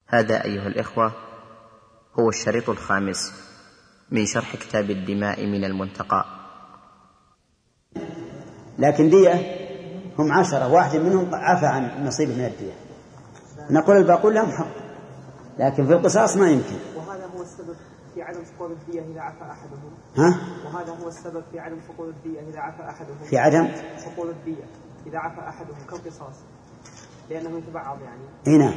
هذا أيها الإخوة هو الشريط الخامس من شرح كتاب الدماء من المنتقى. لكن دية هم 10، واحد منهم عفى عن نصيب من الدية، نقول الباقون لهم حق، لكن في القصاص ما يمكن. وهذا هو السبب في عدم سقوط الدية إذا عفى أحدهم. وهذا هو السبب في عدم سقوط الدية إذا عفى أحدهم. في عدم سقوط الدية إذا عفى أحدهم كالقصاص، لأنه يتبعض يعني. هنا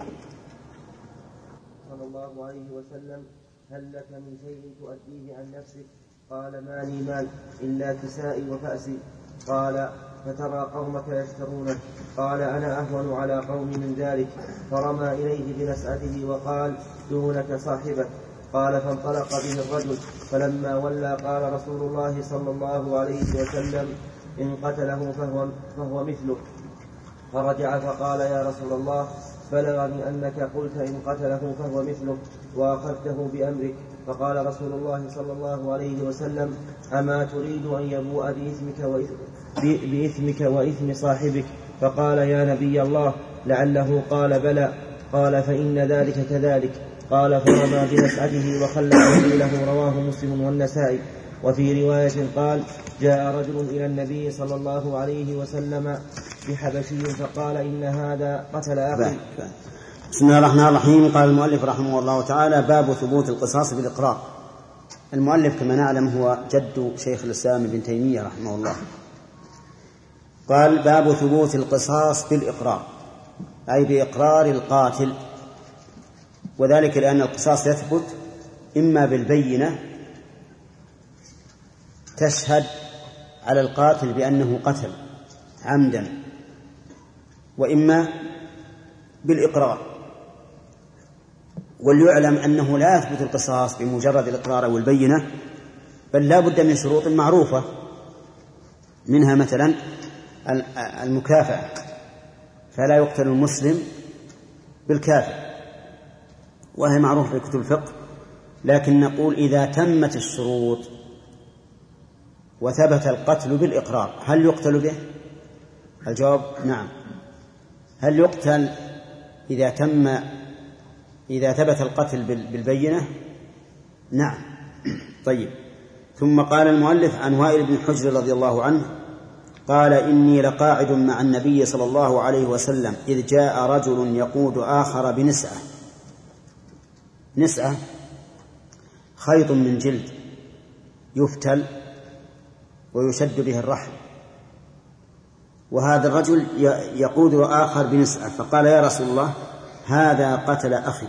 صلى الله عليه وسلم: هل لك من شيء تؤديه عن نفسك؟ قال: ما لي مال إلا كسائي وفأسي. قال: فترى قومك يشترونه. قال: أنا أهون على قوم من ذلك. فرمى إليه بنسعته وقال: دونك صاحبك. قال: فانطلق به الرجل، فلما ولى قال رسول الله صلى الله عليه وسلم: إن قتله فهو مثله. فرجع فقال: يا رسول الله، بلغني أنك قلت إن قتله فهو مثله وأخذته بأمرك. فقال رسول الله صلى الله عليه وسلم: أما تريد أن يبوء بإثمك وإثم صاحبك؟ فقال: يا نبي الله، لعله قال بلى. قال: فإن ذلك كذلك. قال: فرمى بنسعته وخلى سبيله. رواه مسلم والنسائي. وفي رواية قال: جاء رجل إلى النبي صلى الله عليه وسلم بحبشي فقال: إن هذا قتل أخي. بسم الله الرحمن الرحيم. قال المؤلف رحمه الله تعالى: باب ثبوت القصاص بالإقرار. المؤلف كما نعلم هو جد شيخ الإسلام ابن تيمية رحمه الله. قال: باب ثبوت القصاص بالإقرار، أي بإقرار القاتل، وذلك لأن القصاص يثبت إما بالبينة تشهد على القاتل بأنه قتل عمدا، وإما بالإقرار. وليعلم أنه لا يثبت القصاص بمجرد الإقرار والبينة، بل لا بد من شروط معروفة، منها مثلا المكافأة، فلا يقتل المسلم بالكافر، وهي معروفة في كتب الفقه. لكن نقول إذا تمت الشروط وثبت القتل بالإقرار، هل يقتل به؟ الجواب نعم. هل يقتل إذا ثبت القتل بالبينة؟ نعم. طيب. ثم قال المؤلف: عن وائل بن حجر رضي الله عنه قال: إني لقاعد مع النبي صلى الله عليه وسلم إذ جاء رجل يقود آخر بنسعة. نسعة خيط من جلد يفتل ويشد به الرحل، وهذا الرجل يقود آخر بنسعة، فقال: يا رسول الله، هذا قتل أخي.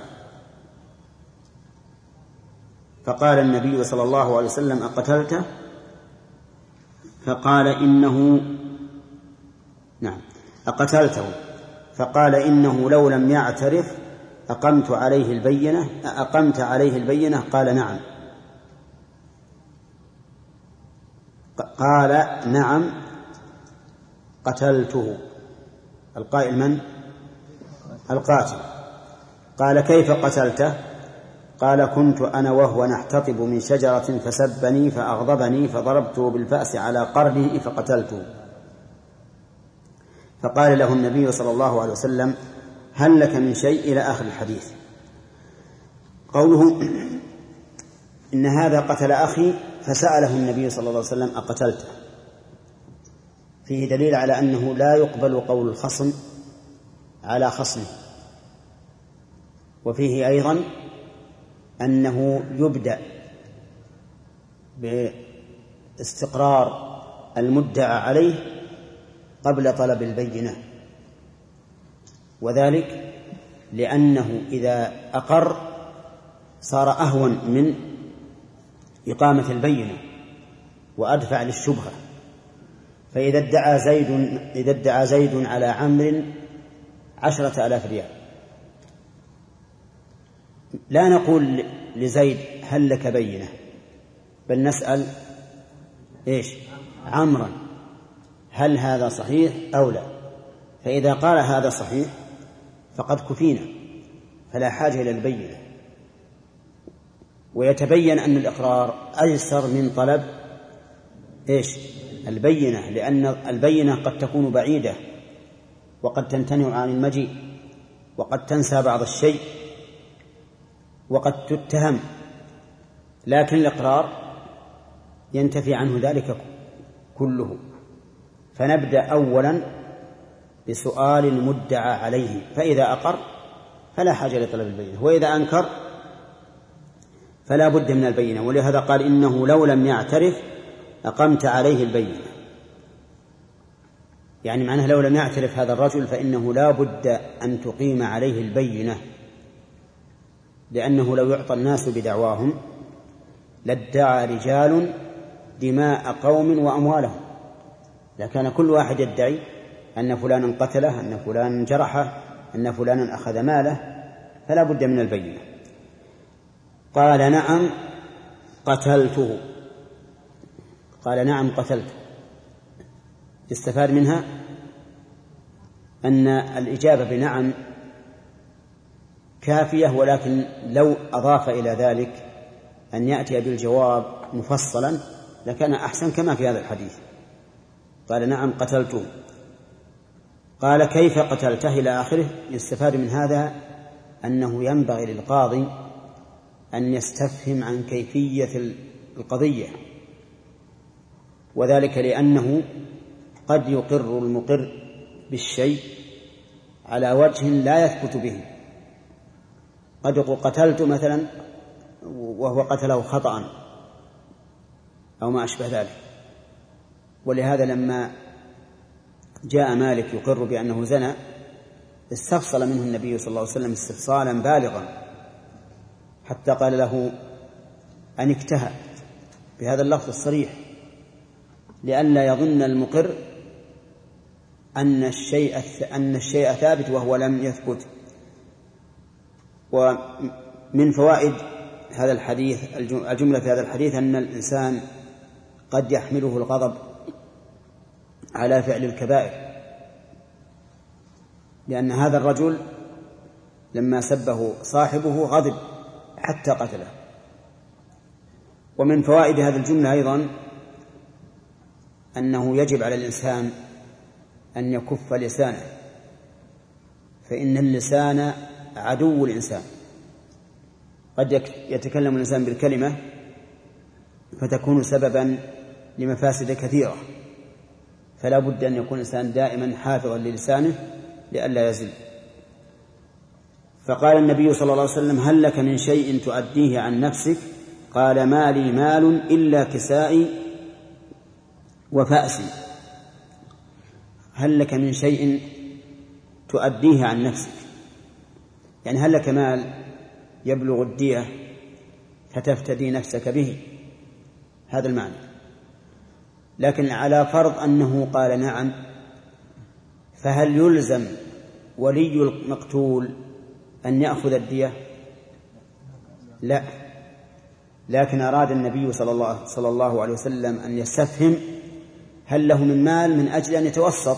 فقال النبي صلى الله عليه وسلم: أقتلته؟ فقال: إنه نعم أقتلته. فقال: إنه لو لم يعترف أقمت عليه البينة. أقمت عليه البينة؟ قال: نعم. قال: نعم قتلته. القائل من؟ القاتل. قال: كيف قتلته؟ قال: كنت أنا وهو نحتطب من شجرة فسبني فأغضبني فضربته بالفأس على قرنه فقتلته. فقال له النبي صلى الله عليه وسلم: هل لك من شيء؟ إلى آخر الحديث. قوله إن هذا قتل أخي، فسأله النبي صلى الله عليه وسلم: أقتلته؟ فيه دليل على أنه لا يقبل قول الخصم على خصمه. وفيه أيضا أنه يبدأ باستقرار المدعى عليه قبل طلب البينة، وذلك لأنه إذا أقر صار أهون من إقامة البينة وأدفع للشبهة. فإذا ادعى زيد على عمرو 10,000 ريال، لا نقول لزيد: هل لك بينة؟ بل نسأل عمرا: هل هذا صحيح أو لا؟ فإذا قال هذا صحيح فقد كفينا، فلا حاجة إلى البينة. ويتبين أن الإقرار أيسر من طلب البينة، لأن البينة قد تكون بعيدة وقد تمتنع عن المجيء وقد تنسى بعض الشيء، وقد تتهم، لكن الإقرار ينتفي عنه ذلك كله. فنبدأ أولا بسؤال المدعى عليه، فإذا أقر فلا حاجة لطلب البينة، وإذا أنكر فلا بد من البينة. ولهذا قال إنه لو لم يعترف أقمت عليه البينة، يعني معناه لو لم يعترف هذا الرجل فإنه لا بد أن تقيم عليه البينة، لأنه لو يعطى الناس بدعواهم لادعى رجال دماء قوم وأموالهم، لكان كل واحد يدعي أن فلانا قتله، أن فلانا جرحه، أن فلانا أخذ ماله، فلا بد من البينة. قال نعم قتلته، قال نعم قتلته، استفاد منها أن الإجابة بنعم كافية، ولكن لو أضاف إلى ذلك أن يأتي بالجواب مفصلا لكان أحسن، كما في هذا الحديث قال نعم قتلته. قال كيف قتلته إلى آخره. يستفاد من هذا أنه ينبغي للقاضي أن يستفهم عن كيفية القضية، وذلك لأنه قد يقر المقر بالشيء على وجه لا يثبت به، قد يقول قتلت مثلا وهو قتله خطأ أو ما أشبه ذلك. ولهذا لما جاء مالك يقر بأنه زنى استفصل منه النبي صلى الله عليه وسلم استفصالا بالغا، حتى قال له أن اكتهى بهذا اللفظ الصريح لئلا يظن المقر أن الشيء ثابت وهو لم يثبت. ومن فوائد هذا الحديث الجملة في هذا الحديث أن الإنسان قد يحمله الغضب على فعل الكبائر، لأن هذا الرجل لما سبه صاحبه غضب حتى قتله. ومن فوائد هذه الجملة أيضا أنه يجب على الإنسان أن يكف لسانه، فإن اللسان عدو الإنسان، قد يتكلم الإنسان بالكلمة فتكون سببا لمفاسد كثيرة، فلا بد أن يكون الإنسان دائما حافظا للسانه لئلا يزل. فقال النبي صلى الله عليه وسلم هل لك من شيء تؤديه عن نفسك؟ قال ما لي مال إلا كسائي وفأسي. هل لك من شيء تؤديه عن نفسك، يعني هل لك مال يبلغ الدية فتفتدي نفسك به، هذا المعنى. لكن على فرض أنه قال نعم، فهل يلزم ولي المقتول أن يأخذ الدية؟ لا، لكن أراد النبي صلى الله عليه وسلم أن يستفهم هل له من مال من أجل أن يتوسط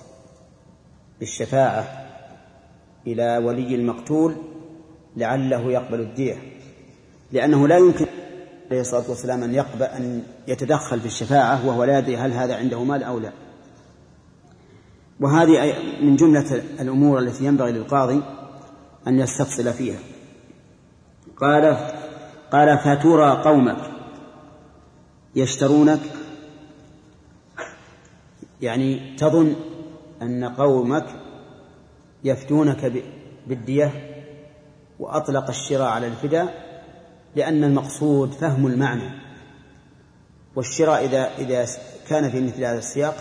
بالشفاعة إلى ولي المقتول لعله يقبل الدية، لأنه لا يمكن عليه الصلاة والسلام أن يقبل أن يتدخل في الشفاعة وهو لا يدري هل هذا عنده مال أو لا. وهذه من جملة الأمور التي ينبغي للقاضي أن يستفصل فيها. قال فترى قومك يشترونك، يعني تظن أن قومك يفتونك بالدية، وأطلق الشراء على الفداء لأن المقصود فهم المعنى، والشراء إذا كان في مثل هذا السياق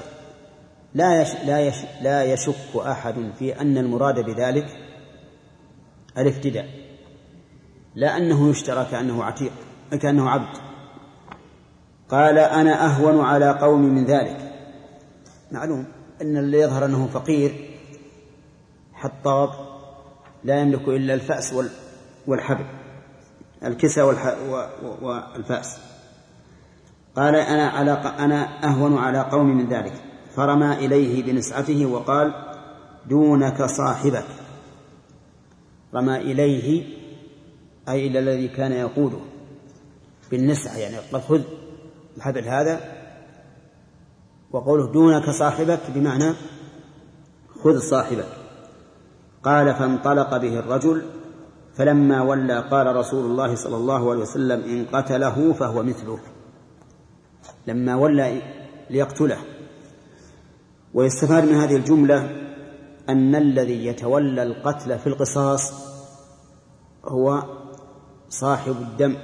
لا يشك أحد في أن المراد بذلك الافتداء، لا أنه يشترى كأنه عتيق كأنه عبد. قال أنا أهون على قوم من ذلك. معلوم أن اللي يظهر أنه فقير حطاب لا يملك إلا الفأس والحبل، الكسى والفأس. قال أنا أهون على قوم من ذلك، فرمى إليه بنسعته وقال دونك صاحبك. رمى إليه أي إلى الذي كان يقوده بالنسعة، يعني قال خذ الحبل هذا، وقوله دونك صاحبك بمعنى خذ صاحبك. قال فانطلق به الرجل فلما ولى قال رسول الله صلى الله عليه وسلم إن قتله فهو مثله، لما ولى ليقتله. ويستفاد من هذه الجملة أن الذي يتولى القتل في القصاص هو صاحب الدم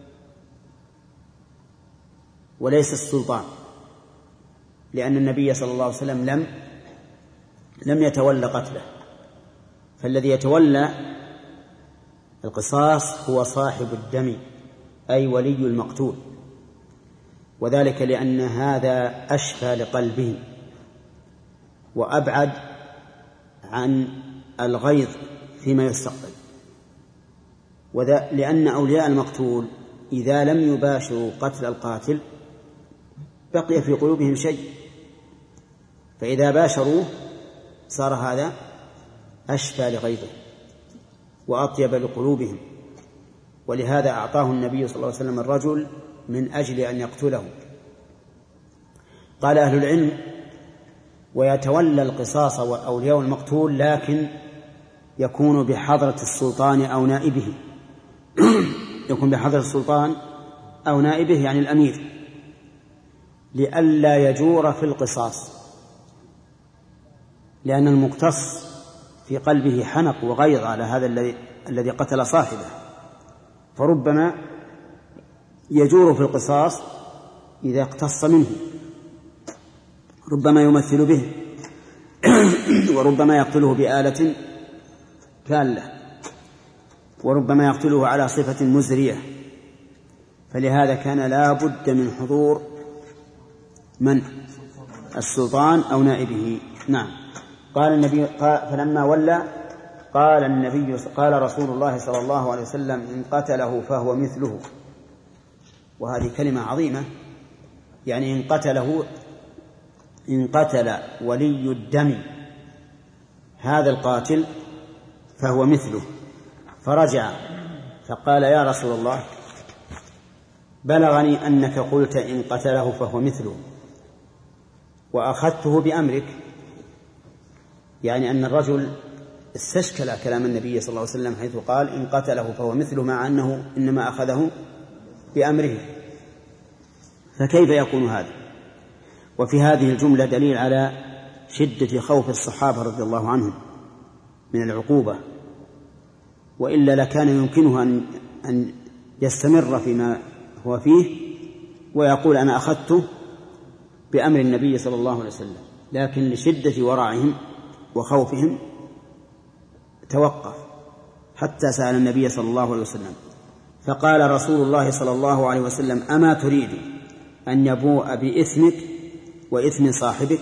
وليس السلطان، لأن النبي صلى الله عليه وسلم لم يتولى قتله، فالذي يتولى القصاص هو صاحب الدم أي ولي المقتول، وذلك لأن هذا أشفى لقلبه وأبعد عن الغيظ فيما يستقبل، لأن أولياء المقتول إذا لم يباشروا قتل القاتل بقي في قلوبهم شيء، فإذا باشروه صار هذا أشفى لغيظه وأطيب لقلوبهم، ولهذا أعطاه النبي صلى الله عليه وسلم الرجل من أجل أن يقتله. قال أهل العلم: ويتولى القصاص أولياء المقتول لكن يكون بحضرة السلطان أو نائبه يكون بحضرة السلطان أو نائبه يعني الأمير، لئلا يجور في القصاص، لأن المقتص في قلبه حنق وغيظ على هذا الذي قتل صاحبه، فربما يجور في القصاص إذا اقتص منه، ربما يمثل به وربما يقتله بآلة كالة، وربما يقتله على صفة مزرية، فلهذا كان لا بد من حضور من السلطان أو نائبه. نعم. قال النبي فلما ولى قال رسول الله صلى الله عليه وسلم إن قتله فهو مثله، وهذه كلمة عظيمة، يعني إن قتل ولي الدم هذا القاتل فهو مثله. فرجع فقال يا رسول الله بلغني أنك قلت إن قتله فهو مثله وأخذته بأمرك، يعني أن الرجل استشكل كلام النبي صلى الله عليه وسلم حيث قال إن قتله فهو مثله، مع أنه إنما أخذه بأمره، فكيف يكون هذا؟ وفي هذه الجملة دليل على شدة خوف الصحابة رضي الله عنهم من العقوبة، وإلا لكان يمكنه أن يستمر فيما هو فيه ويقول أنا أخذته بأمر النبي صلى الله عليه وسلم، لكن لشدة ورعهم وخوفهم توقف حتى سأل النبي صلى الله عليه وسلم، فقال رسول الله صلى الله عليه وسلم أما تريد أن يبوء بإثمك وإثم صاحبك؟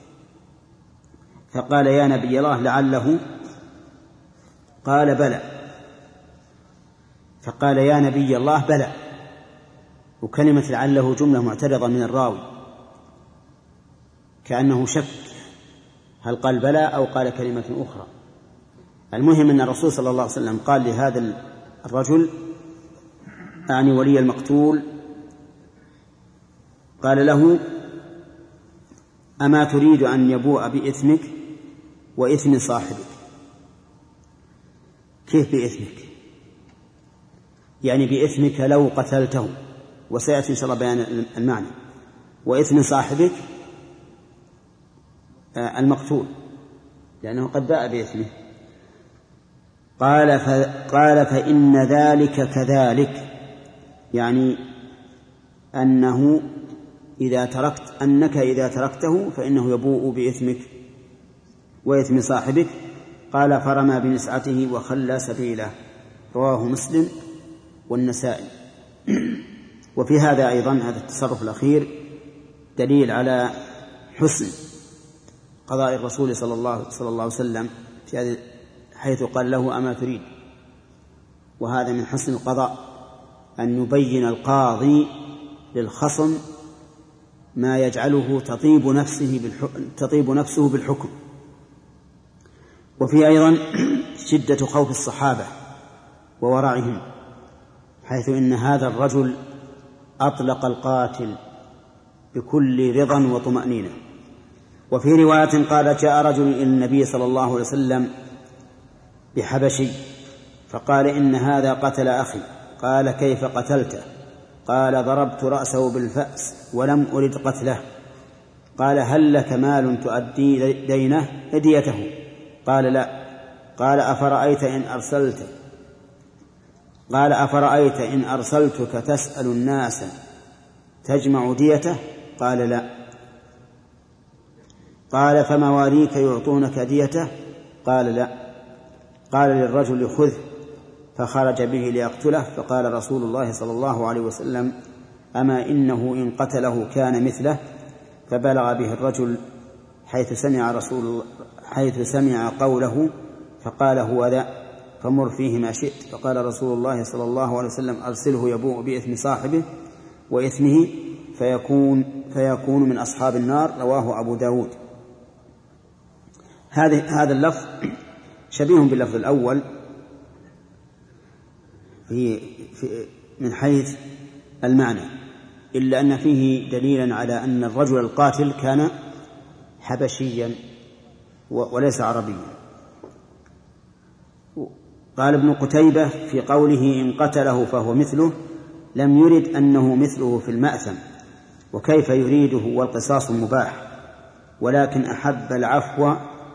فقال يا نبي الله لعله، قال بلى، فقال يا نبي الله بلى، وكلمة لعله جملة معترضة من الراوي كأنه شك هل قال بلى أو قال كلمة أخرى. المهم أن الرسول صلى الله عليه وسلم قال لهذا الرجل أعني ولي المقتول، قال له أما تريد أن يبوء بإثمك وإثم صاحبك؟ كيف بإثمك؟ يعني بإثمك لو قتلته، وسيأتي إن شاء الله بيان المعنى، وإثم صاحبك المقتول لأنه قد باء بإثمه. قال فإن ذلك كذلك، يعني أنك إذا تركته فإنه يبوء بإثمك وإثم صاحبك. قال فرمى بنسعته وخلى سبيله، رواه مسلم والنسائي. وفي هذا أيضا هذا التصرف الأخير دليل على حسن قضاء الرسول صلى الله عليه وسلم في هذه حيث قال له أما تريد، وهذا من حسن القضاء أن يبين القاضي للخصم ما يجعله تطيب نفسه بالحكم. وفي أيضا شدة خوف الصحابة وورعهم، حيث إن هذا الرجل أطلق القاتل بكل رضا وطمأنينة. وفي رواية قال جاء رجل إلى النبي صلى الله عليه وسلم بحبشي فقال إن هذا قتل أخي. قال كيف قتلته؟ قال ضربت رأسه بالفأس ولم أرد قتله. قال هل لك مال تؤدي ديته؟ قال لا. قال أفرأيت إن أرسلتك تسأل الناس تجمع ديته؟ قال لا. قال فمواليك يعطونك ديته؟ قال لا. قال للرجل خذه، فخرج به ليقتله. فقال رسول الله صلى الله عليه وسلم أما إنه إن قتله كان مثله. فبلغ به الرجل حيث سمع قوله فقال هو ذا فمر فيه ما شئت. فقال رسول الله صلى الله عليه وسلم أرسله يبوء بإثم صاحبه وإثمه فيكون من أصحاب النار. رواه أبو داود. هذا اللفظ شبيه باللفظ الأول من حيث المعنى، إلا أن فيه دليلا على أن الرجل القاتل كان حبشيا وليس عربيا. قال ابن قتيبة في قوله إن قتله فهو مثله لم يرد أنه مثله في المأثم، وكيف يريده والقصاص مباح، ولكن أحب العفو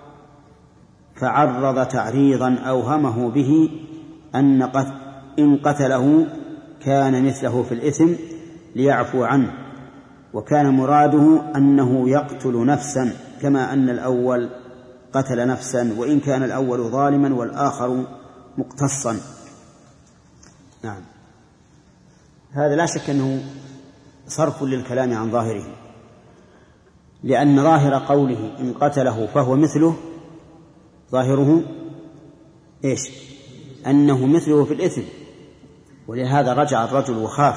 فعرض تعريضا أوهمه به أن إن قتله كان مثله في الإثم ليعفو عنه، وكان مراده أنه يقتل نفسا كما أن الأول قتل نفسا، وإن كان الأول ظالما والآخر مقتصا. نعم، هذا لا شك أنه صرف للكلام عن ظاهره، لأن ظاهر قوله إن قتله فهو مثله ظاهره إيش؟ أنه مثله في الإثم، ولهذا رجع الرجل وخاف.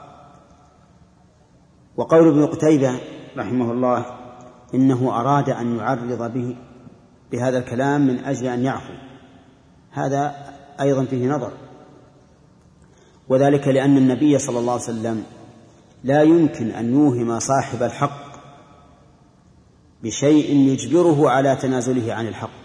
وقول ابن قتيبة رحمه الله إنه أراد أن يعرض بهذا الكلام من أجل أن يعفو، هذا أيضا فيه نظر، وذلك لأن النبي صلى الله عليه وسلم لا يمكن أن يوهم صاحب الحق بشيء يجبره على تنازله عن الحق،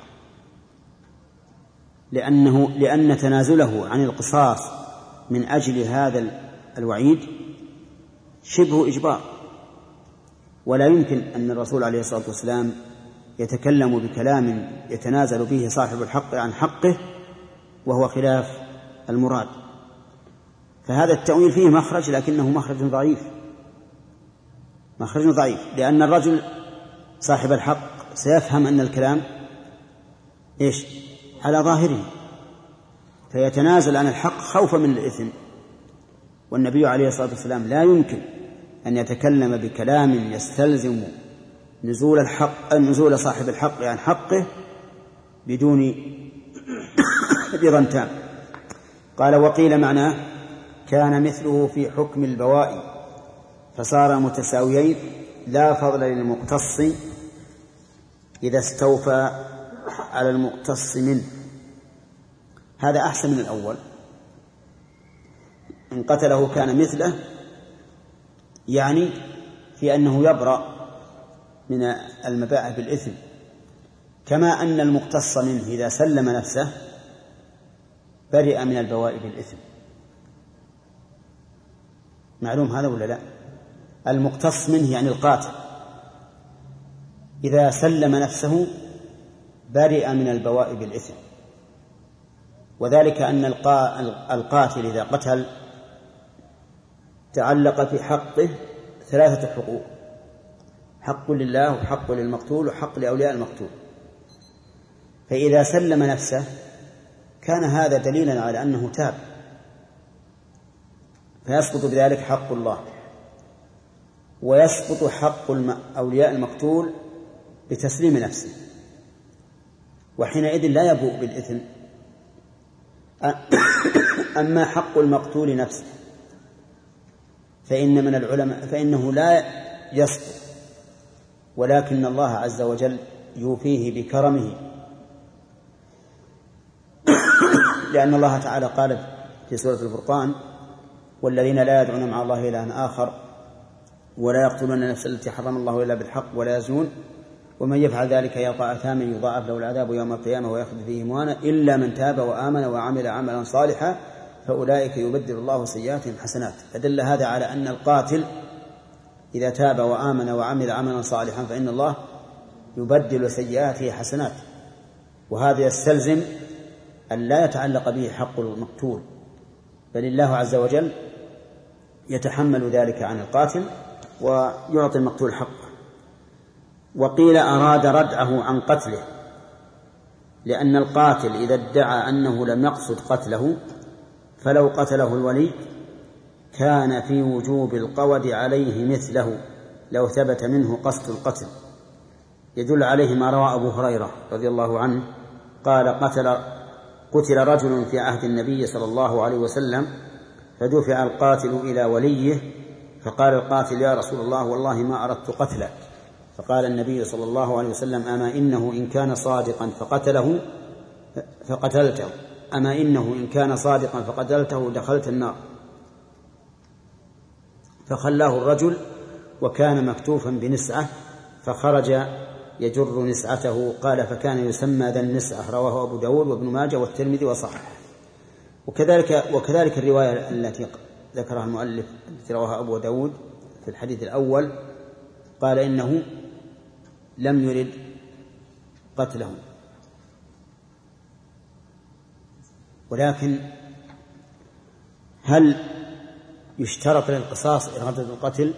لأن تنازله عن القصاص من أجل هذا الوعيد شبه إجبار، ولا يمكن أن الرسول عليه الصلاة والسلام يتكلم بكلام يتنازل به صاحب الحق عن حقه وهو خلاف المراد. فهذا التأويل فيه مخرج، لكنه مخرج ضعيف، لأن الرجل صاحب الحق سيفهم أن الكلام إيش؟ على ظاهره، فيتنازل عن الحق خوفا من الإثم. والنبي عليه الصلاة والسلام لا يمكن أن يتكلم بكلام يستلزم نزول صاحب الحق عن حقه بدون رضا تام. قال وقيل معناه كان مثله في حكم البوائي فصار متساويين لا فضل للمقتص إذا استوفى على المقتص منه. هذا أحسن من الأول، إن قتله كان مثله، يعني في أنه يبرأ من المباح بالإثم، كما أن المقتص منه إذا سلم نفسه برئ من البواء بالإثم. معلوم هذا ولا لا؟ المقتص منه يعني القاتل إذا سلم نفسه برئ من البواء بالإثم، وذلك أن القاتل إذا قتل تعلق في حقه 3 حقوق: حق لله وحق للمقتول وحق لأولياء المقتول. فإذا سلم نفسه كان هذا دليلا على أنه تاب، فيسقط بذلك حق الله، ويسقط حق أولياء المقتول بتسليم نفسه، وحينئذ لا يبوء بالإثم. أما حق المقتول نفسه فإن من العلماء فإنه لا يسقط، ولكن الله عز وجل يوفيه بكرمه، لأن الله تعالى قال في سورة الفرقان: والذين لا يدعون مع الله إلها آخر ولا يقتلون النفس التي حرم الله إلا بالحق ولا يزنون ومن يفعل ذلك يلقى أثاما يضاعف له العذاب يوم القيامة ويخلد فيه مهانا إلا من تاب وآمن وعمل عملا صالحا فأولئك يبدل الله سيئاتهم حسنات. فدل هذا على أن القاتل إذا تاب وآمن وعمل عملا صالحا فإن الله يبدل سيئاته حسنات، وهذا يستلزم أن لا يتعلق به حق المقتول، بل الله عز وجل يتحمل ذلك عن القاتل ويعطي المقتول حقه. وقيل أراد ردعه عن قتله، لأن القاتل إذا ادعى أنه لم يقصد قتله فلو قتله الولي كان في وجوب القود عليه مثله لو ثبت منه قصد القتل. يدل عليه ما روى أبو هريرة رضي الله عنه قال قتل رجل في عهد النبي صلى الله عليه وسلم فدفع القاتل إلى وليه فقال القاتل يا رسول الله والله ما أردت قتله، فقال النبي صلى الله عليه وسلم أما إنه إن كان صادقا فقتلته أما إنه إن كان صادقا فقتلته دخلت النار. فخلاه الرجل وكان مكتوفا بنسعة فخرج يجر نسعته. قال فكان يسمى ذا النسعة. رواه أبو داود وابن ماجه والترمذي وصححه. وكذلك الرواية التي ذكرها المؤلف التي رواها أبو داود في الحديث الأول قال إنه لم يرد قتله. ولكن هل يشترط للقصاص إرادة القتل؟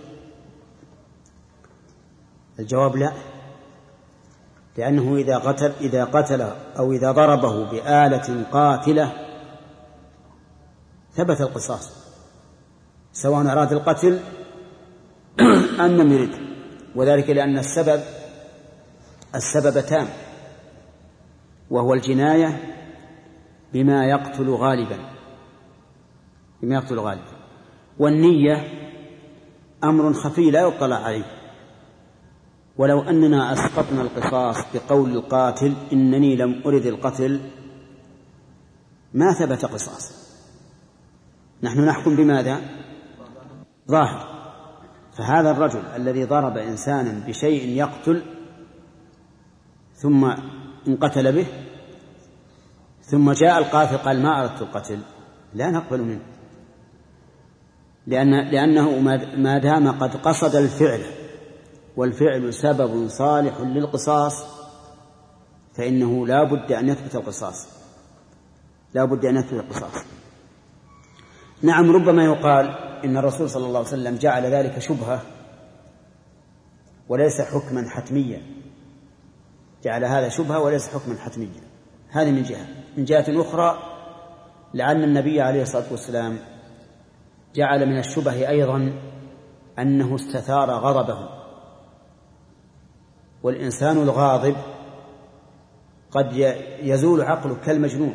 الجواب لا، لأنه إذا قتل أو إذا ضربه بآلة قاتلة ثبت القصاص سواء أراد القتل أم لم يرد، وذلك لأن السبب تام وهو الجناية بما يقتل غالبا والنية أمر خفي لا يطلع عليه. ولو أننا أسقطنا القصاص بقول القاتل إنني لم أرد القتل ما ثبت قصاص. نحن نحكم بماذا؟ ظاهر. فهذا الرجل الذي ضرب إنسانا بشيء يقتل ثم انقتل به ثم جاء القاتل قال ما أردت القتل لا نقبل منه، لأنه ما دام قد قصد الفعل والفعل سبب صالح للقصاص فإنه لا بد أن يثبت القصاص. نعم، ربما يقال إن الرسول صلى الله عليه وسلم جعل ذلك شبهة وليس حكما حتميا، جعل هذا شبهة وليس حكما حتميا. هذه من جهة أخرى لعل النبي عليه الصلاة والسلام جعل من الشبه أيضا أنه استثار غضبه، والإنسان الغاضب قد يزول عقله كالمجنون،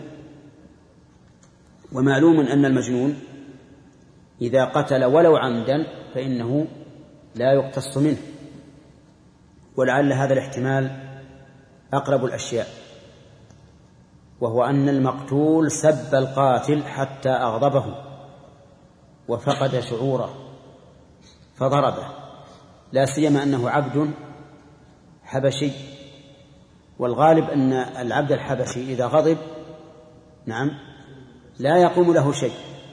ومعلوم أن المجنون إذا قتل ولو عمدا فإنه لا يقتص منه. ولعل هذا الاحتمال أقرب الأشياء، وهو أن المقتول سب القاتل حتى أغضبه وفقد شعوره فضربه، لا سيما أنه عبد حبشي، والغالب أن العبد الحبشي إذا غضب نعم لا يقوم له شيء.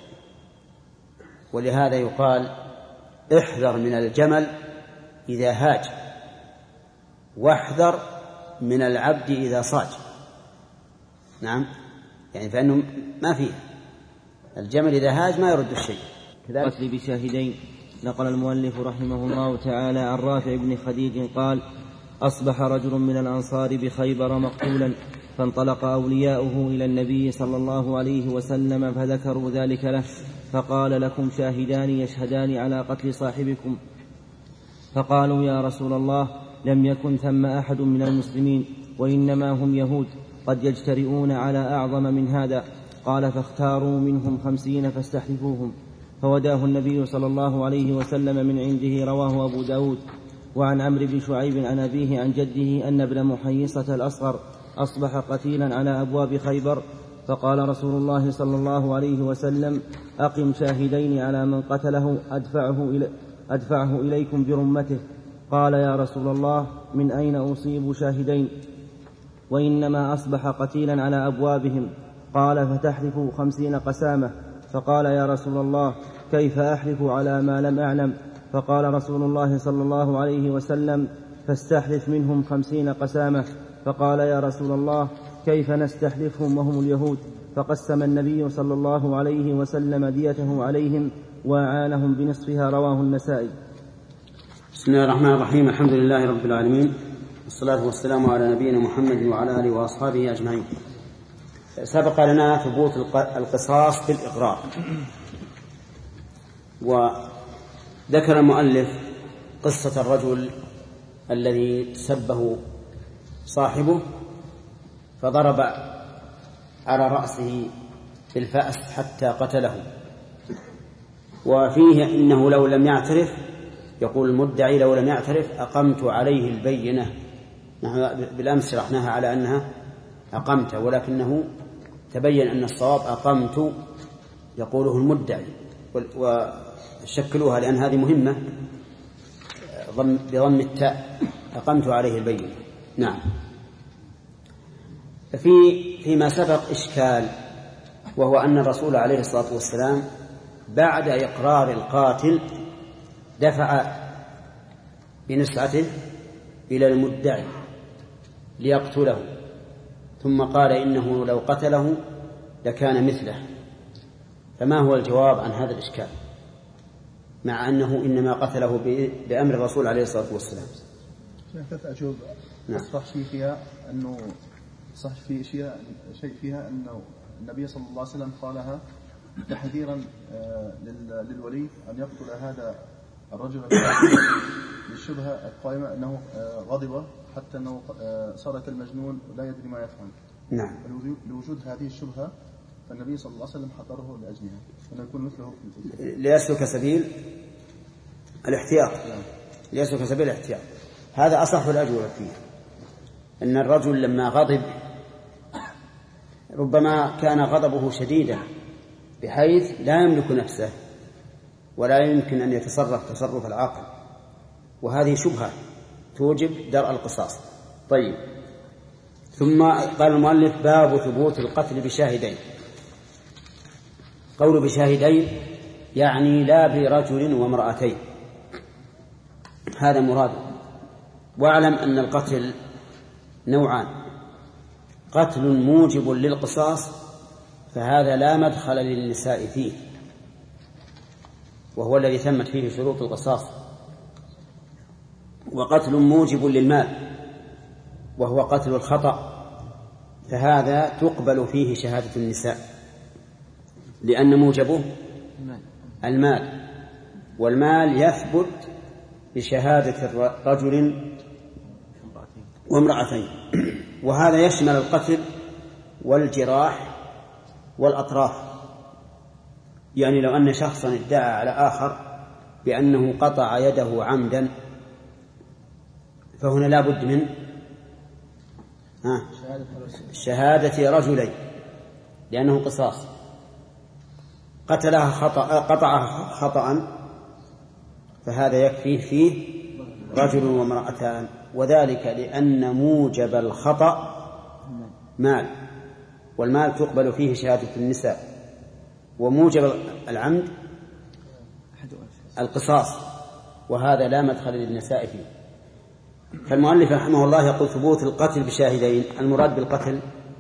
ولهذا يقال احذر من الجمل إذا هاج واحذر من العبد إذا صاج. نعم، يعني فإنه ما فيه الجمل إذا هاج ما يرد الشيء. قتل بشاهدين. نقل المؤلف رحمه الله تعالى عن رافع بن خديج قال أصبح رجل من الأنصار بخيبر مقتولا فانطلق أولياؤه إلى النبي صلى الله عليه وسلم فذكروا ذلك له فقال لكم شاهدان يشهدان على قتل صاحبكم؟ فقالوا يا رسول الله لم يكن ثم أحد من المسلمين وإنما هم يهود قد يجترئون على أعظم من هذا. قال فاختاروا منهم 50 فاستحلفوهم فوداه النبي صلى الله عليه وسلم من عنده. رواه أبو داود. وعن عمرو بن شعيب عن أبيه عن جده أن ابن محيصة الأصغر أصبح قتيلا على أبواب خيبر فقال رسول الله صلى الله عليه وسلم أقم شاهدين على من قتله أدفعه إليكم برمته. قال يا رسول الله من أين أصيب شاهدين وإنما أصبح قتيلا على أبوابهم؟ قال فتحلف 50 قسامة. فقال يا رسول الله كيف أحلف على ما لم أعلم؟ فقال رسول الله صلى الله عليه وسلم فاستحلف منهم 50 قسامة. فقال يا رسول الله كيف نستحلفهم وهم اليهود؟ فقسم النبي صلى الله عليه وسلم ديته عليهم وأعانهم بنصفها. رواه النسائي. بسم الله الرحمن الرحيم. الحمد لله رب العالمين، والصلاة والسلام على نبينا محمد وعلى آله وأصحابه أجمعين. سبق لنا ثبوت القصاص بالإقرار، وذكر المؤلف قصة الرجل الذي سبه صاحبه فضرب على رأسه بالفأس حتى قتله، وفيه إنه لو لم يعترف، يقول المدعي لو لم يعترف أقمت عليه البينة. نحن بالأمس شرحناها على أنها أقمت، ولكنه تبين أن الصواب أقمت يقوله المدعي، وشكلوها لأن هذه مهمة بضم التاء، أقمت عليه البينة. نعم. فيما سبق إشكال، وهو أن الرسول عليه الصلاة والسلام بعد إقرار القاتل دفع بنسعته إلى المدعي ليقتله، ثم قال إنه لو قتله لكان مثله. فما هو الجواب عن هذا الإشكال مع أنه إنما قتله بأمر الرسول عليه الصلاة والسلام؟ أجوب. صح فيها أنه صح في شيء فيها أنه النبي صلى الله عليه وسلم قالها تحذيرا للولي أن يقتل هذا الرجل للشبهة القائمة أنه غضب حتى أنه صار كالمجنون لا يدري ما يفعل. نعم. لوجود هذه الشبهة فالنبي صلى الله عليه وسلم حضره لأجلها أنه يكون مثله ليسلك سبيل الاحتياط. ليسلك سبيل الاحتياط. هذا أصح الأجوبة فيه، أن الرجل لما غضب ربما كان غضبه شديدا بحيث لا يملك نفسه ولا يمكن أن يتصرف تصرف العاقل، وهذه شبهة توجب درء القصاص. طيب، ثم قال المؤلف باب ثبوت القتل بشاهدين. قول بشاهدين يعني لا برجل وامرأتين، هذا مراده. واعلم أن القتل نوعان: قتل موجب للقصاص فهذا لا مدخل للنساء فيه، وهو الذي تمت فيه شروط القصاص، وقتل موجب للمال وهو قتل الخطأ، فهذا تقبل فيه شهادة النساء لأن موجبه المال، والمال يثبت بشهادة رجل وامرأتين، وهذا يشمل القتل والجراح والأطراف. يعني لو أن شخصا ادعى على آخر بأنه قطع يده عمدا فهنا لا بد من شهادة رجلين لأنه قصاص. قطعها خطأ فهذا يكفيه فيه رجل وامرأتان، وذلك لأن موجب الخطأ مال، والمال تقبل فيه شهادة النساء، وموجب العمد القصاص، وهذا لا مدخل للنساء فيه. فالمؤلف رحمه الله يقول ثبوت القتل بشاهدين. المراد بالقتل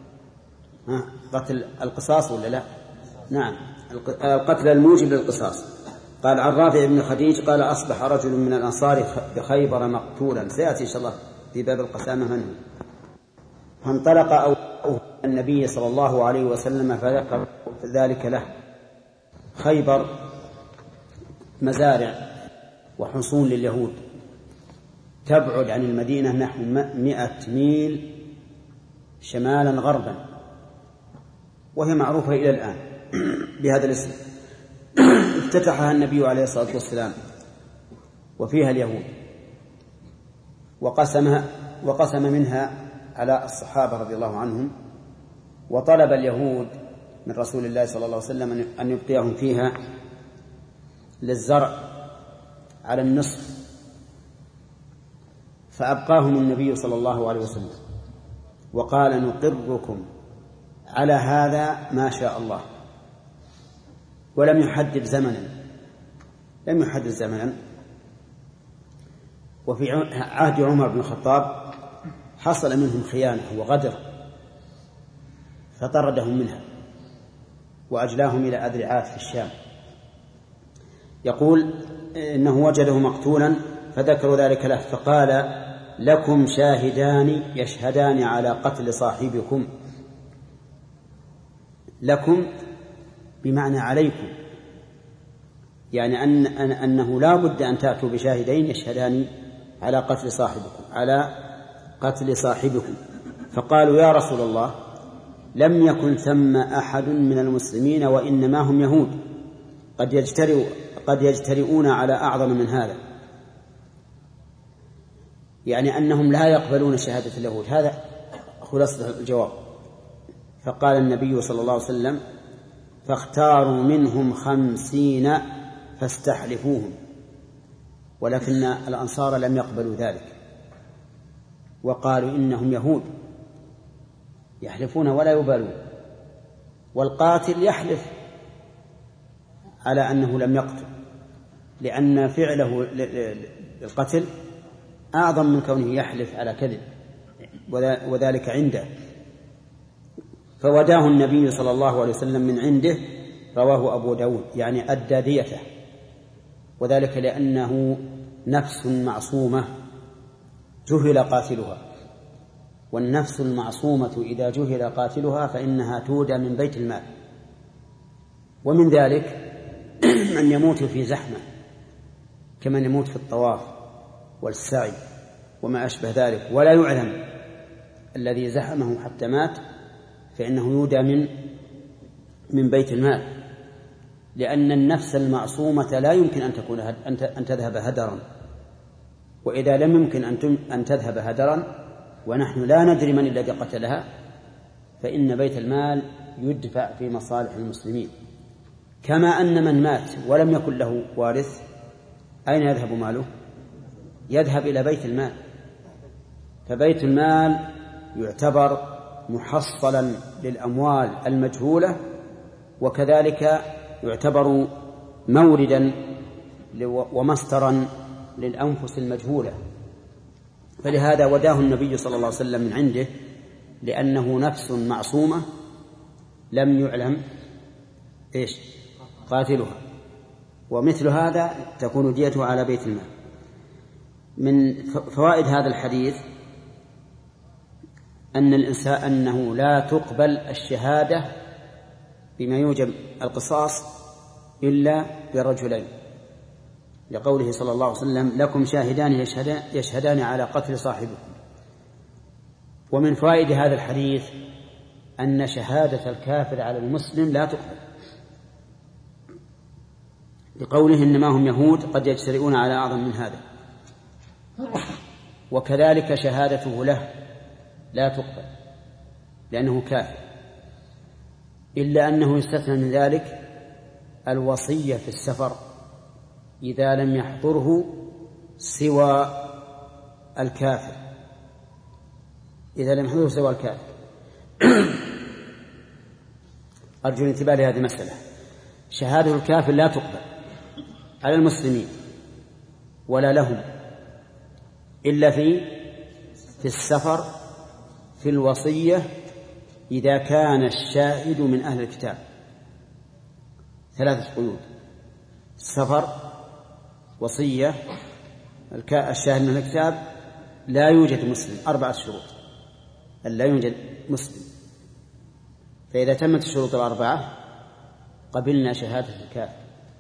قتل القصاص ولا لا؟ نعم، القتل الموجب للقصاص. قال عن رافع بن خديج قال أصبح رجل من الأنصار بخيبر مقتولا، سيأتي إن شاء الله في باب القسامة منه، فانطلق النبي صلى الله عليه وسلم فذكر ذلك له. خيبر مزارع وحصون لليهود، تبعد عن المدينة نحو 100 ميل شمالا غربا، وهي معروفة إلى الآن بهذا الاسم. افتتحها النبي عليه الصلاة والسلام وفيها اليهود، وقسم منها على الصحابة رضي الله عنهم، وطلب اليهود من رسول الله صلى الله عليه وسلم أن يبقيهم فيها للزرع على النصف، فأبقاهم النبي صلى الله عليه وسلم وقال نقركم على هذا ما شاء الله، ولم يحدد زمنا. وفي عهد عمر بن الخطاب حصل منهم خيانة وغدر فطردهم منها وأجلاهم إلى أذرعات في الشام. يقول إنه وجده مقتولا فذكروا ذلك له فقال لكم شاهدان يشهدان على قتل صاحبكم. لكم بمعنى عليكم، يعني أنه لا بد أن تأتوا بشاهدين يشهدان على قتل صاحبكم. فقالوا يا رسول الله لم يكن ثم أحد من المسلمين وإنما هم يهود قد يجترئون على أعظم من هذا، يعني أنهم لا يقبلون شهادة اليهود. هذا خلاصة الجواب. فقال النبي صلى الله عليه وسلم فاختاروا منهم 50 فاستحلفوهم، ولكن الأنصار لم يقبلوا ذلك وقالوا إنهم يهود يحلفون ولا يبالون، والقاتل يحلف على أنه لم يقتل، لأن فعله القتل أعظم من كونه يحلف على كذب، وذلك عنده. فوداه النبي صلى الله عليه وسلم من عنده، رواه أبو داود، يعني أدى ديته، وذلك لأنه نفس معصومة جهل قاتلها، والنفس المعصومة إذا جهل قاتلها فإنها تودى من بيت المال. ومن ذلك من يموت في زحمة كمن يموت في الطواف والسعي وما أشبه ذلك ولا يعلم الذي زحمه حتى مات، فإنه يودى من بيت المال، لأن النفس المعصومة لا يمكن أن تذهب هدرا، وإذا لم يمكن أن تذهب هدرا ونحن لا ندري من الذي قتلها فإن بيت المال يدفع في مصالح المسلمين. كما أن من مات ولم يكن له وارث أين يذهب ماله؟ يذهب إلى بيت المال. فبيت المال يعتبر محصلا للأموال المجهولة، وكذلك يعتبر موردا ومصدرا للأنفس المجهولة. فلهذا وداه النبي صلى الله عليه وسلم من عنده، لأنه نفس معصومة لم يعلم قاتلها، ومثل هذا تكون ديته على بيت المال. من فوائد هذا الحديث أن الإنسان أنه لا تقبل الشهادة بما يوجب القصاص إلا برجلين، لقوله صلى الله عليه وسلم لكم شاهدان يشهدان على قتل صاحبكم. ومن فوائد هذا الحديث أن شهادة الكافر على المسلم لا تقبل، لقوله إنما هم يهود قد يجترئون على أعظم من هذا. وكذلك شهادته له لا تقبل لأنه كافر، إلا أنه يستثنى من ذلك الوصية في السفر إذا لم يحضره سوى الكافر، أرجو الانتباه لهذه المسألة. شهادة الكافر لا تقبل على المسلمين ولا لهم إلا في السفر، في الوصية إذا كان الشاهد من أهل الكتاب. 3 قيود: السفر، وصية، الشاهد من أهل الكتاب، لا يوجد مسلم. 4 شروط أن لا يوجد مسلم. فإذا تمت الشروط 4 قبلنا شهادة الكافر،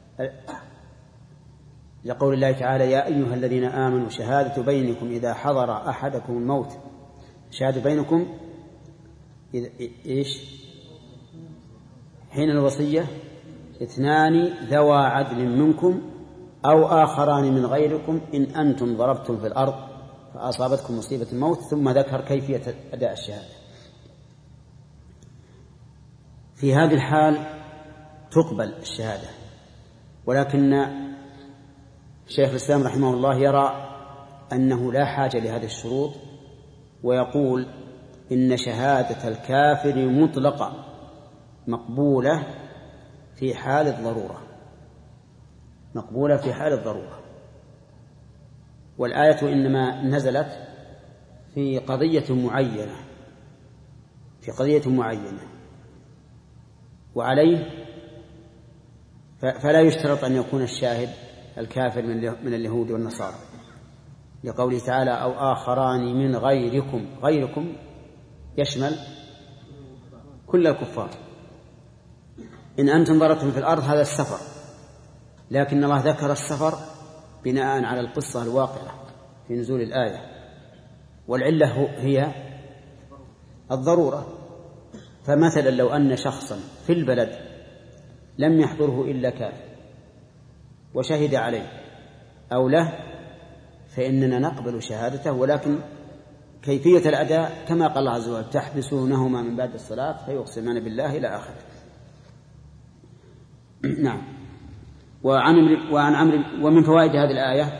لقول الله تعالى يا أيها الذين آمنوا شهادة بينكم إذا حضر أحدكم الموت. شهادة بينكم حين الوصية 2 ذوى عدل منكم أو آخران من غيركم إن أنتم ضربتم في الأرض فأصابتكم مصيبة الموت، ثم ذكر كيفية أداء الشهادة. في هذه الحال تقبل الشهادة، ولكن شيخ الإسلام رحمه الله يرى أنه لا حاجة لهذه الشروط، ويقول إن شهادة الكافر مطلقة مقبولة في حال الضرورة، مقبولة في حال الضرورة. والآية إنما نزلت في قضية معينة، في قضية معينة، وعليه فلا يشترط أن يكون الشاهد الكافر من اليهود والنصارى، لقوله تعالى أو آخران من غيركم. غيركم يشمل كل الكفار. إن أنتم ضربتم في الأرض هذا السفر، لكن الله ذكر السفر بناء على القصة الواقعة في نزول الآية، والعلة هي الضرورة. فمثلا لو أن شخصا في البلد لم يحضره إلا كافر وشهد عليه أو له، فإننا نقبل شهادته، ولكن كيفية الأداء كما قال الله عز وجل تحبسونهما من بعد الصلاة فيقسمان بالله إلى آخره. نعم. ومن فوائد هذه الآية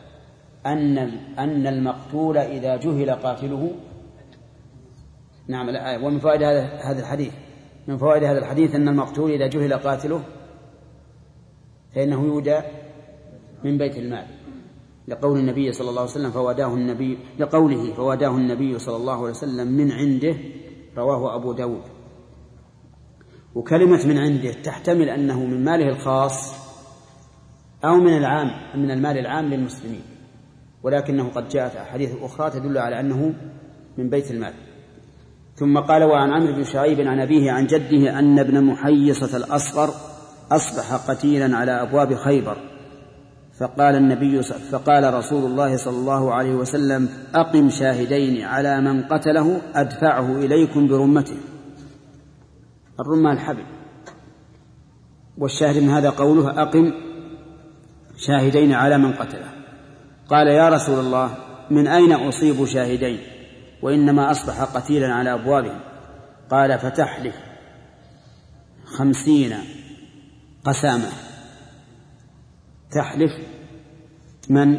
أن المقتول إذا جهل قاتله. نعم الآية. ومن فوائد هذا الحديث، من فوائد هذا الحديث أن المقتول إذا جهل قاتله فإنه يودى من بيت المال، لقول النبي صلى الله عليه وسلم فواداه النبي صلى الله عليه وسلم من عنده، رواه أبو داود. وكلمة من عنده تحتمل أنه من ماله الخاص أو من المال العام للمسلمين، ولكنه قد جاءت أحاديث أخرى تدل على أنه من بيت المال. ثم قال وعن عمرو بن شعيب عن أبيه عن جده أن ابن محيصة الأصغر أصبح قتيلا على أبواب خيبر، فقال رسول الله صلى الله عليه وسلم أقم شاهدين على من قتله أدفعه إليكم برمته. الرمة الحبل، والشاهد من هذا قوله أقم شاهدين على من قتله. قال يا رسول الله من أين أصيب شاهدين وإنما أصبح قتيلا على أبوابهم؟ قال فتحلف 50 قسامة. تحلف من؟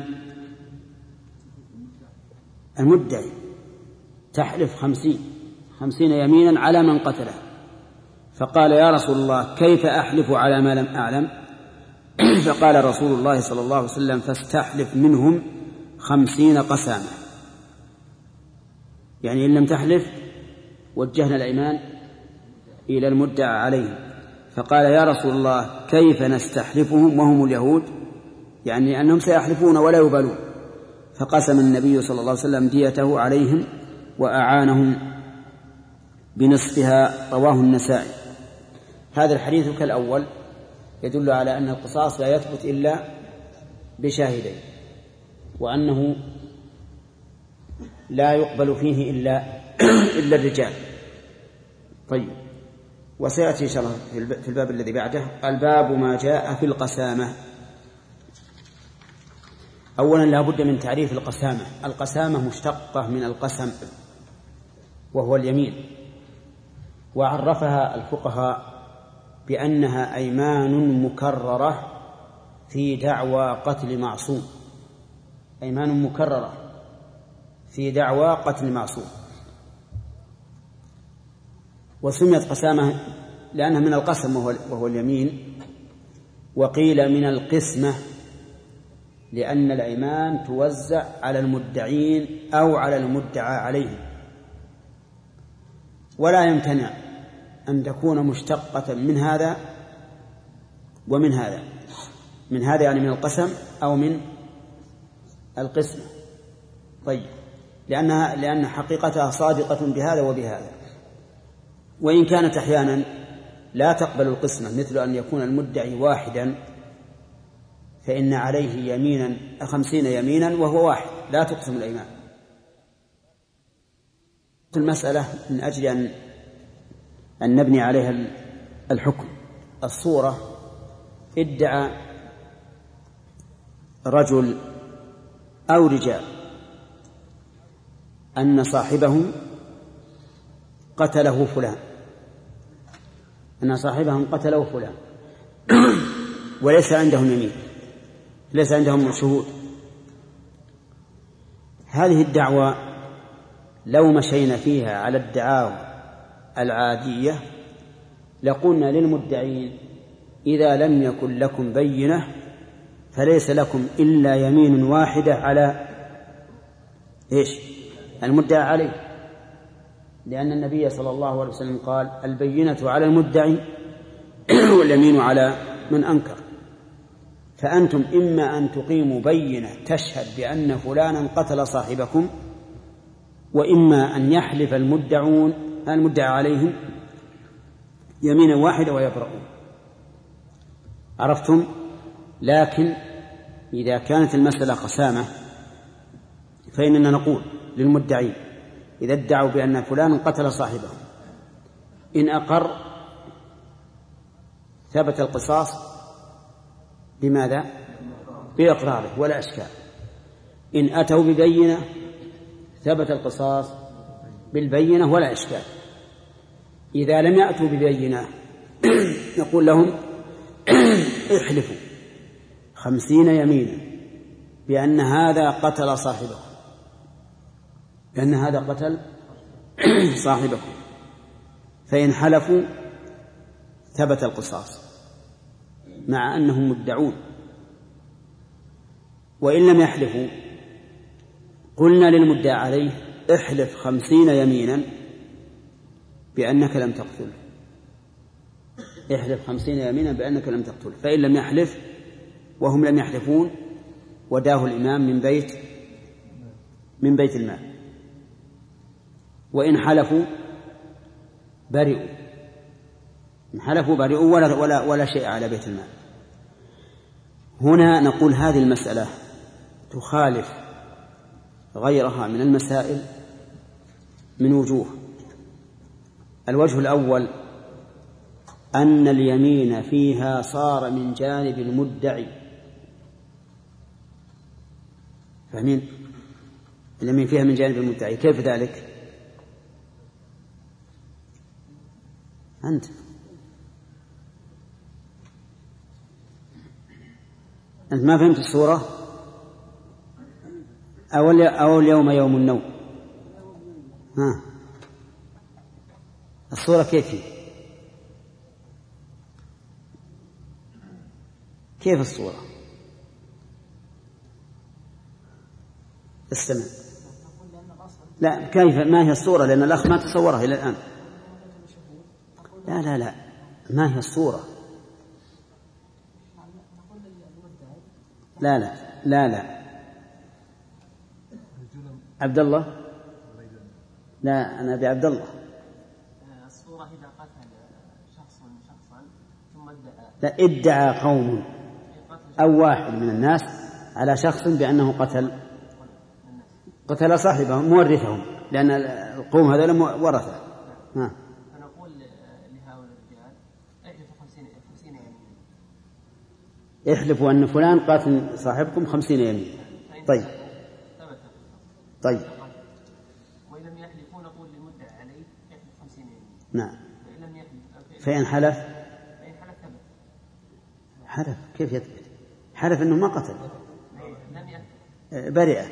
المدعي. تحلف 50 يمينا على من قتله. فقال يا رسول الله كيف أحلف على ما لم أعلم؟ فقال رسول الله صلى الله عليه وسلم فاستحلف منهم 50 قسامة. يعني إن لم تحلف وجهنا الأيمان إلى المدعى عليهم. فقال يا رسول الله كيف نستحلفهم وهم اليهود؟ يعني أنهم سيحلفون ولا يبالون. فقسم النبي صلى الله عليه وسلم ديته عليهم وأعانهم بنصفها، رواه النسائي. هذا الحديث كالأول يدل على أن القصاص لا يثبت إلا بشاهدين، وأنه لا يقبل فيه إلا الرجال. طيب، وسيأتي إن شاء الله في الباب الذي بعده الباب ما جاء في القسامة. أولا لا بد من تعريف القسامة. القسامة مشتقة من القسم وهو اليمين، وعرفها الفقهاء بأنها أيمان مكررة في دعوى قتل معصوم. أيمان مكررة في دعوى قتل معصوم. وسميت قسامة لأنها من القسم وهو اليمين، وقيل من القسمة لأن الأيمان توزع على المدعين أو على المدعى عليهم، ولا يمتنع أن تكون مشتقة من هذا ومن هذا، من هذا يعني من القسم أو من القسمة. طيب، لأن حقيقتها صادقة بهذا وبهذا، وإن كانت أحيانا لا تقبل القسمة، مثل أن يكون المدعي واحدا فإن عليه 50 يمينا وهو واحد، لا تقسم الأيمان. المسألة من أجل أن نبني عليها الحكم. الصورة: ادعى رجل أو رجال أن صاحبهم قتله فلان، أن صاحبهم قتله فلان وليس عندهم يمين، ليس عندهم شهود. هذه الدعوة لو مشينا فيها على الدعاوى العادية لقلنا للمدعين إذا لم يكن لكم بينة فليس لكم إلا يمين واحدة على المدعى عليه، لأن النبي صلى الله عليه وسلم قال البينة على المدعي واليمين على من أنكر. فأنتم إما أن تقيموا بينة تشهد بأن فلانا قتل صاحبكم، وإما أن يحلف المدعى عليهم يمينا واحدة ويبرؤون. عرفتم؟ لكن إذا كانت المسألة قسامة فإننا نقول للمدعين إذا ادعوا بأن فلان قتل صاحبهم إن أقر ثبت القصاص بماذا؟ بإقراره ولا إشكال. إن أتوا ببينة ثبت القصاص بالبينة ولا إشكال. إذا لم يأتوا ببينة نقول لهم احلفوا 50 يمينا بأن هذا قتل صاحبكم، لأن هذا قتل صاحبكم، فإن حلفوا ثبت القصاص مع أنهم مدعون. وإن لم يحلفوا قلنا للمدعى عليه احلف 50 يمينا بأنك لم تقتله، احلف 50 يمينا بأنك لم تقتله. فإن لم يحلف وهم لم يحلفون وداه الإمام من بيت المال. وإن حلفوا برئوا، إن حلفوا برئوا ولا شيء على بيت المال. هنا نقول هذه المسألة تخالف غيرها من المسائل من وجوه. الوجه الأول أن اليمين فيها صار من جانب المدعي. فاهمين؟ اليمين فيها من جانب المدعي. كيف ذلك؟ أنت ما فهمت الصورة؟ أو اليوم يوم النوم. الصورة كيف الصورة؟ استمع. لا، كيف؟ ما هي الصورة؟ لأن الأخ ما تصورها إلى الآن. لا ما هي الصورة؟ لا عبد الله. لا، أنا أبي عبد الله. الصورة إذا قتل شخصا ثم ادعى قوم أو واحد من الناس على شخص بأنه قتل صاحبهم مورثهم، لأن القوم هذول ورثة. فنقول لهؤلاء الرجال احلفوا 50 يمين، احلفوا أن فلان قاتل صاحبكم 50 يمين. طيب وإن لم يحلفوا نقول للمدعى عليه احلف 50 يمين. نعم. فإن حلف ثبت. حلف كيف يثبت؟ حلف أنه ما قتل، لم برئ.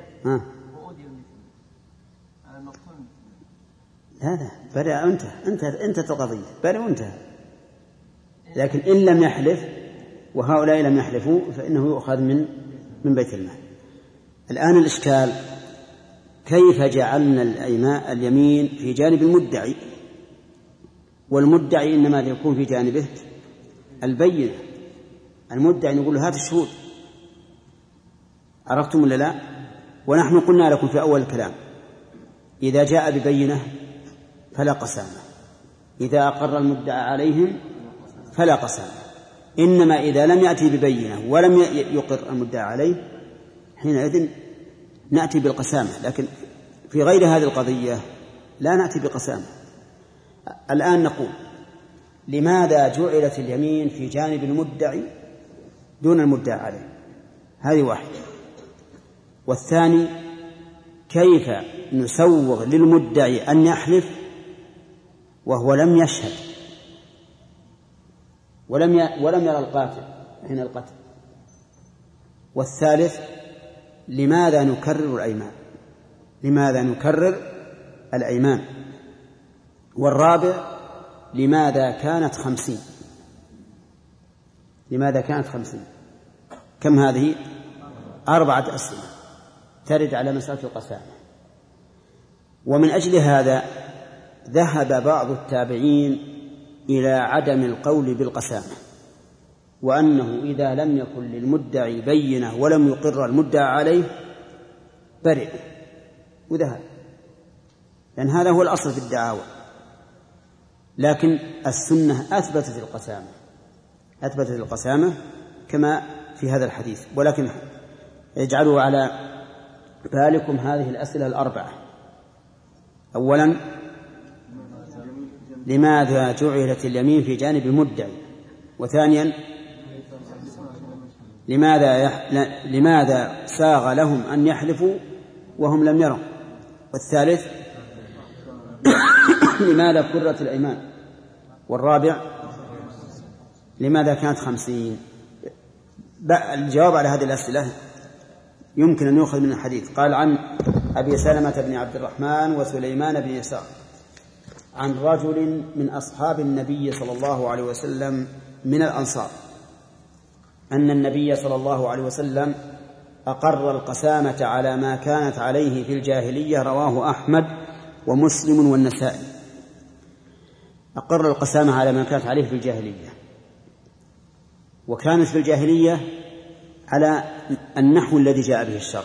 لا برئ. أنت القضية برئ وانتهى. لكن إن لم يحلف وهؤلاء لم يحلفوا فإنه يؤخذ من بيت المال. الآن الإشكال كيف جعلنا اليمين في جانب المدعي، والمدعي إنما يكون في جانبه البينة. المدعي نقول له هات الشهود. عرفتم ولا لا؟ ونحن قلنا لكم في أول الكلام إذا جاء ببينة فلا قسامة، إذا أقر المدعى عليهم فلا قسامة. إنما إذا لم يأتي ببينة ولم يقر المدعى عليه حينئذ نأتي بالقسامة. لكن في غير هذه القضية لا نأتي بقسامة. الآن نقول لماذا جعلت اليمين في جانب المدعي دون المدعى عليه؟ هذه واحدة. والثاني كيف نسوغ للمدعي أن يحلف وهو لم يشهد ولم يرى القاتل حين القتل؟ والثالث لماذا نكرر الأيمان؟ لماذا نكرر الأيمان. والرابع لماذا كانت 50. لماذا كانت 50؟ كم هذه؟ 4 أسئلة ترد على مسألة القسامة. ومن أجل هذا ذهب بعض التابعين إلى عدم القول بالقسامة، وأنه إذا لم يكن للمدعي بينة ولم يقر المدعى عليه برئ وذهب، لأن هذا هو الأصل في الدعاوى. لكن السنة أثبتت القسامة كما في هذا الحديث. ولكن اجعلوا على بالكم هذه الأسئلة 4. أولا لماذا جعلت اليمين في جانب المدعي؟ وثانيا لماذا ساغ لهم أن يحلفوا وهم لم يروا؟ والثالث لماذا كررت الأيمان؟ والرابع لماذا كانت 50؟ الجواب على هذه الأسئلة يمكن أن يؤخذ من الحديث. قال عن أبي سلمة بن عبد الرحمن وسليمان بن يسار عن رجل من أصحاب النبي صلى الله عليه وسلم من الأنصار أن النبي صلى الله عليه وسلم أقر القسامة على ما كانت عليه في الجاهلية. رواه أحمد ومسلم والنسائي. أقر القسامة على ما كانت عليه في الجاهلية، وكانت في الجاهلية على النحو الذي جاء به الشرع،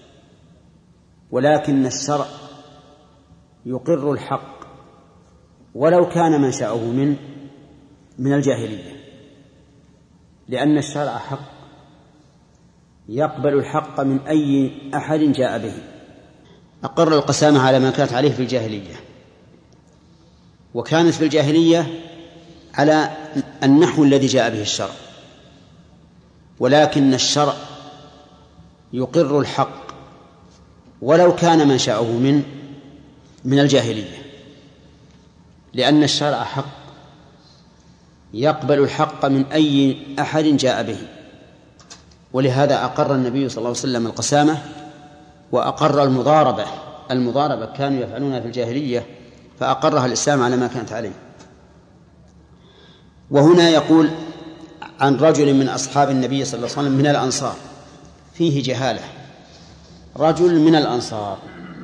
ولكن الشرع يقر الحق ولو كان منشأه من الجاهلية، لأن الشرع حق يقبل الحق من أي أحد جاء به. أقر القسامة على ما كانت عليه في الجاهلية، وكانت في الجاهلية على النحو الذي جاء به الشرع، ولكن الشرع يقر الحق ولو كان منشأه من الجاهلية، لأن الشرع حق يقبل الحق من أي أحد جاء به. ولهذا أقر النبي صلى الله عليه وسلم القسامة، وأقر المضاربة كانوا يفعلونها في الجاهلية، فأقرها الإسلام على ما كانت عليه. وهنا يقول عن رجل من أصحاب النبي صلى الله عليه وسلم من الأنصار، فيه جهالة. رجل من الأنصار،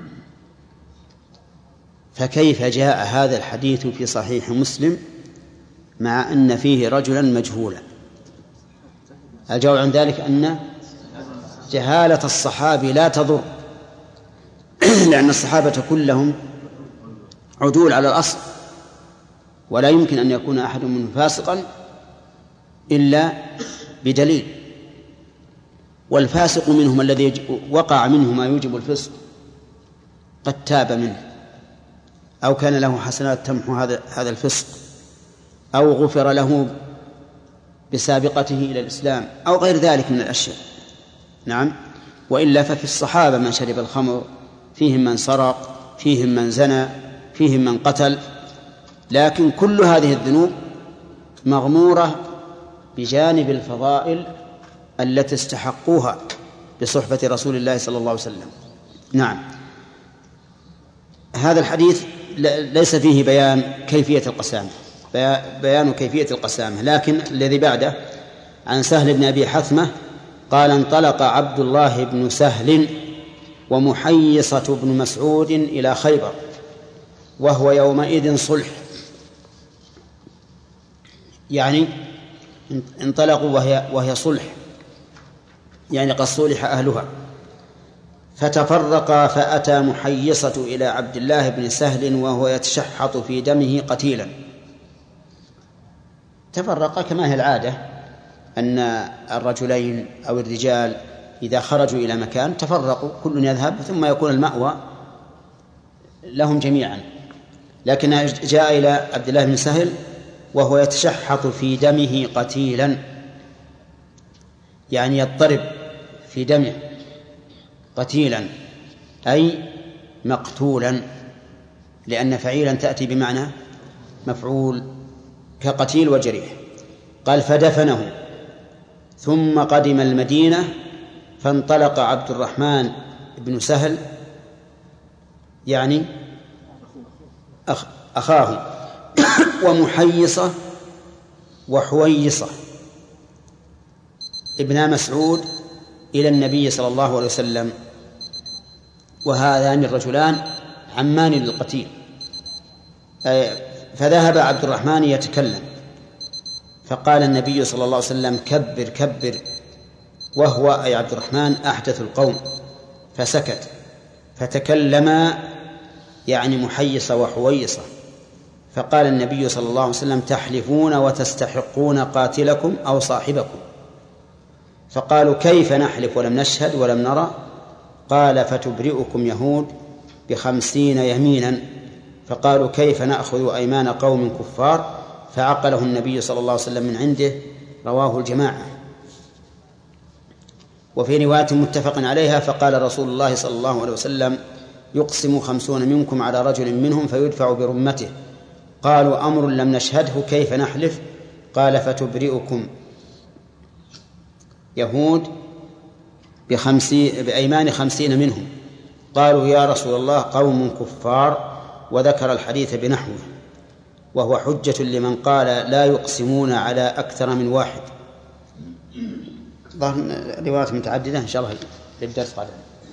فكيف جاء هذا الحديث في صحيح مسلم مع أن فيه رجلا مجهولا؟ الجواب عن ذلك أن جهالة الصحابي لا تضر، لأن الصحابة كلهم عدول على الأصل، ولا يمكن أن يكون أحد منهم فاسقا إلا بدليل. والفاسق منهم الذي وقع منه ما يوجب الفسق قد تاب منه، أو كان له حسنات تمحو هذا الفسق، أو غفر له بسابقته إلى الإسلام، أو غير ذلك من الأشياء. نعم. وإلا ففي الصحابة من شرب الخمر، فيهم من سرق، فيهم من زنى، فيهم من قتل، لكن كل هذه الذنوب مغمورة بجانب الفضائل التي استحقوها بصحبة رسول الله صلى الله عليه وسلم. نعم. هذا الحديث ليس فيه بيان كيفية القسامة، بيان كيفية القسامة، لكن الذي بعده عن سهل بن أبي حثمة قال انطلق عبد الله بن سهل ومحيصة بن مسعود إلى خيبر وهو يومئذ صلح، يعني انطلقوا وهي صلح، يعني قد صلح أهلها. فتفرقا فأتى محيصة إلى عبد الله بن سهل وهو يتشحط في دمه قتيلا. تفرقا كما هي العادة أن الرجلين أو الرجال إذا خرجوا إلى مكان تفرقوا، كل يذهب ثم يكون المأوى لهم جميعا. لكن جاء إلى عبد الله بن سهل وهو يتشحط في دمه قتيلا، يعني يضطرب في دمه قتيلا أي مقتولا، لأن فعيلا تأتي بمعنى مفعول كقتيل وجريح. قال فدفنه ثم قدم المدينة، فانطلق عبد الرحمن بن سهل يعني أخاه. ومحيصة وحويصة ابن مسعود إلى النبي صلى الله عليه وسلم، وهذان الرجلان عمان للقتيل. فذهب عبد الرحمن يتكلم، فقال النبي صلى الله عليه وسلم: كبر كبر، وهو أي عبد الرحمن أحدث القوم، فسكت. فتكلما يعني محيصة وحويصة، فقال النبي صلى الله عليه وسلم: تحلفون وتستحقون قاتلكم أو صاحبكم. فقالوا: كيف نحلف ولم نشهد ولم نرى؟ قال: فتبرئكم يهود ب50 يمينا. فقالوا: كيف نأخذ أيمان قوم كفار؟ فعقله النبي صلى الله عليه وسلم من عنده. رواه الجماعة. وفي رواية متفق عليها: فقال رسول الله صلى الله عليه وسلم: يقسم 50 منكم على رجل منهم فيدفع برمته. قالوا: أمر لم نشهده، كيف نحلف؟ قال: فتبرئكم يهود بأيمان 50 منهم. قالوا: يا رسول الله قوم كفار، وذكر الحديث بنحوه، وهو حجة لمن قال لا يقسمون على أكثر من واحد. روايات متعددة إن شاء الله للدرس قادم.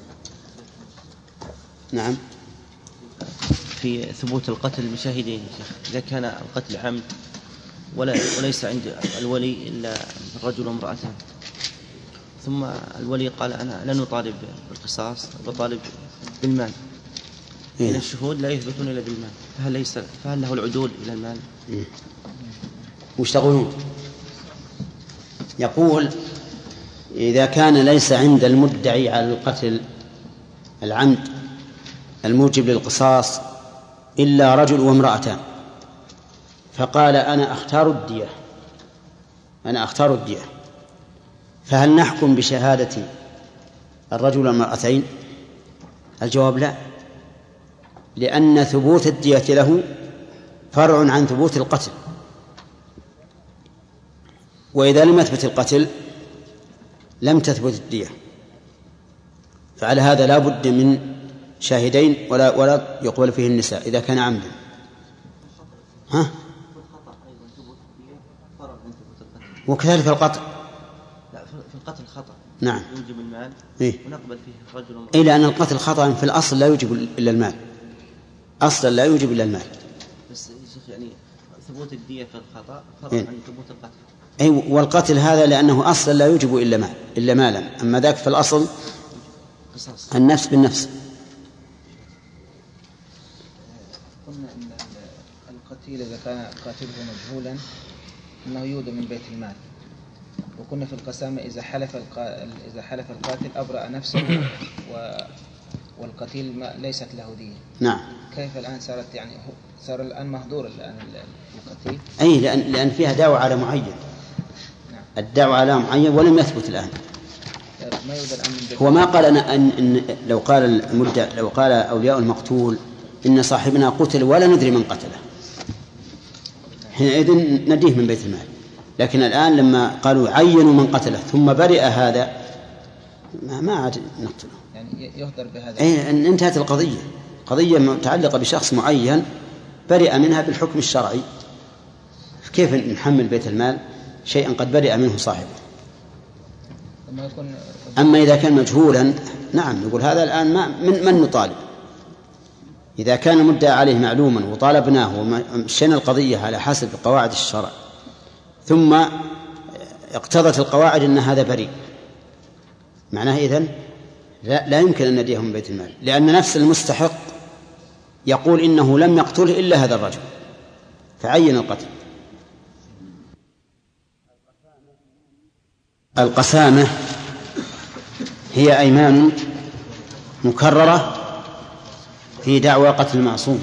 نعم. في ثبوت القتل بشاهدين إذا كان القتل عمد وليس عند الولي إلا رجل وامرأتان، ثم الولي قال: أنا لن أطالب بالقصاص، بطالب بالمال، إن الشهود لا يثبتون إلا بالمال، فهل له العدول إلى المال؟ وش تقولون؟ يقول: إذا كان ليس عند المدعي على القتل العمد الموجب للقصاص إلا رجل وامرأتان، فقال: أنا أختار الدية، فهل نحكم بشهادة الرجل والمرأتين؟ الجواب: لا، لأن ثبوت الدية له فرع عن ثبوت القتل، وإذا لم يثبت القتل لم تثبت الدية. فعلى هذا لا بد من شاهدين ولا يقبل فيه النساء إذا كان عمدا. وكذلك القتل. لا، في القتل خطأ. نعم. يوجب المال ونقبل فيه رجل وامرأة. لأن القتل خطأ في الأصل لا يوجب إلا المال، أصلا لا يوجب إلا المال. بس يعني ثبوت الدية في الخطأ فرع عن ثبوت القتل. والقتل هذا لأنه أصلا لا يوجب إلا مالا، أما ذاك في الأصل النفس بالنفس. قلنا أن القتيل إذا كان قاتله مجهولا أنه يودى من بيت المال، وكنا في القسامة إذا حلف القاتل أبرأ نفسه والقتيل ليست له دية. نعم. كيف الآن صار الآن مهدور الآن القتيل؟ أي لأن فيها دعوة على معين. نعم. الدعوة على معين ولم يثبت الآن. ما يودى الآن من بيت هو ما قال أن لو قال أولياء المقتول إن صاحبنا قتل ولا ندري من قتله، حينئذ نديه من بيت المال. لكن الآن لما قالوا عينوا من قتله ثم برئ هذا ما عاد نقتله، يعني يهدر بهذا. أن انتهت القضية، قضية متعلقة بشخص معين برئ منها بالحكم الشرعي، كيف نحمل بيت المال شيئا قد برئ منه صاحبه؟ أما إذا كان مجهولا نعم نقول هذا الآن من نطالب. إذا كان المدعى عليه معلوما وطالبناه ومشينا القضية على حسب قواعد الشرع ثم اقتضت القواعد أن هذا بريء، معناه إذن لا يمكن أن نديه من بيت المال، لأن نفس المستحق يقول إنه لم يقتله إلا هذا الرجل فعين القتل. القسامة هي أيمان مكررة في دعوى قتل المعصوم،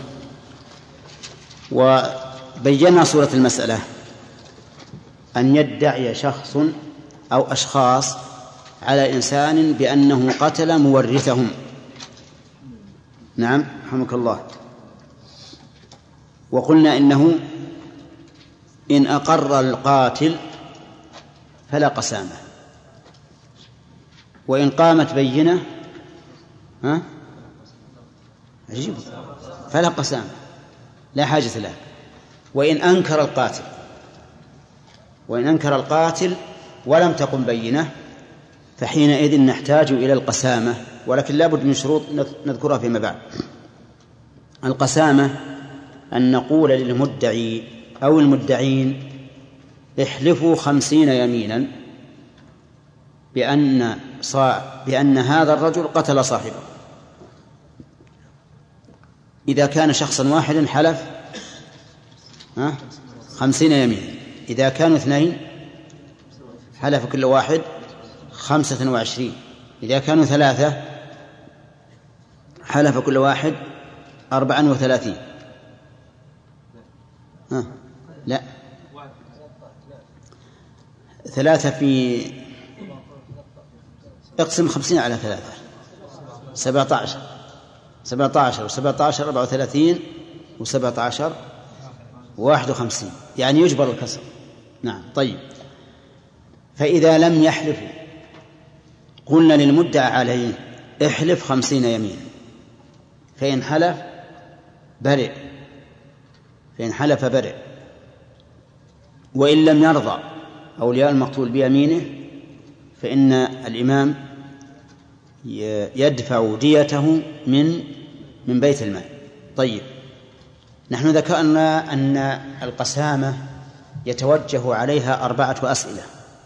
وبينا صورة المسألة أن يدعي شخص أو أشخاص على إنسان بأنه قتل مورثهم. نعم رحمك الله. وقلنا إنه إن أقر القاتل فلا قسامة، وإن قامت بينة عجيب، فلا قسام، لا حاجة له. وإن أنكر القاتل ولم تقم بينة فحينئذ نحتاج إلى القسامة، ولكن لا بد من شروط نذكرها فيما بعد. القسامة أن نقول للمدعي أو المدعين احلفوا 50 يمينا بأن هذا الرجل قتل صاحبه. إذا كان شخصا واحدا حلف 50 يمينا، إذا كانوا 2 حلف كل واحد 25، إذا كانوا 3 حلف كل واحد 34. لا 3 في اقسم 50 على 3 17 و17 34 و17 51، يعني يجبر الكسر. نعم. طيب، فإذا لم يحلفوا قلنا للمدعى عليه احلف 50 يمين، فإن حلف برئ، وإن لم يرضى أولياء المقتول بيمينه فإن الإمام يدفع ديته من بيت المال. طيب، نحن ذكرنا أن القسامة يتوجه عليها 4 أسئلة.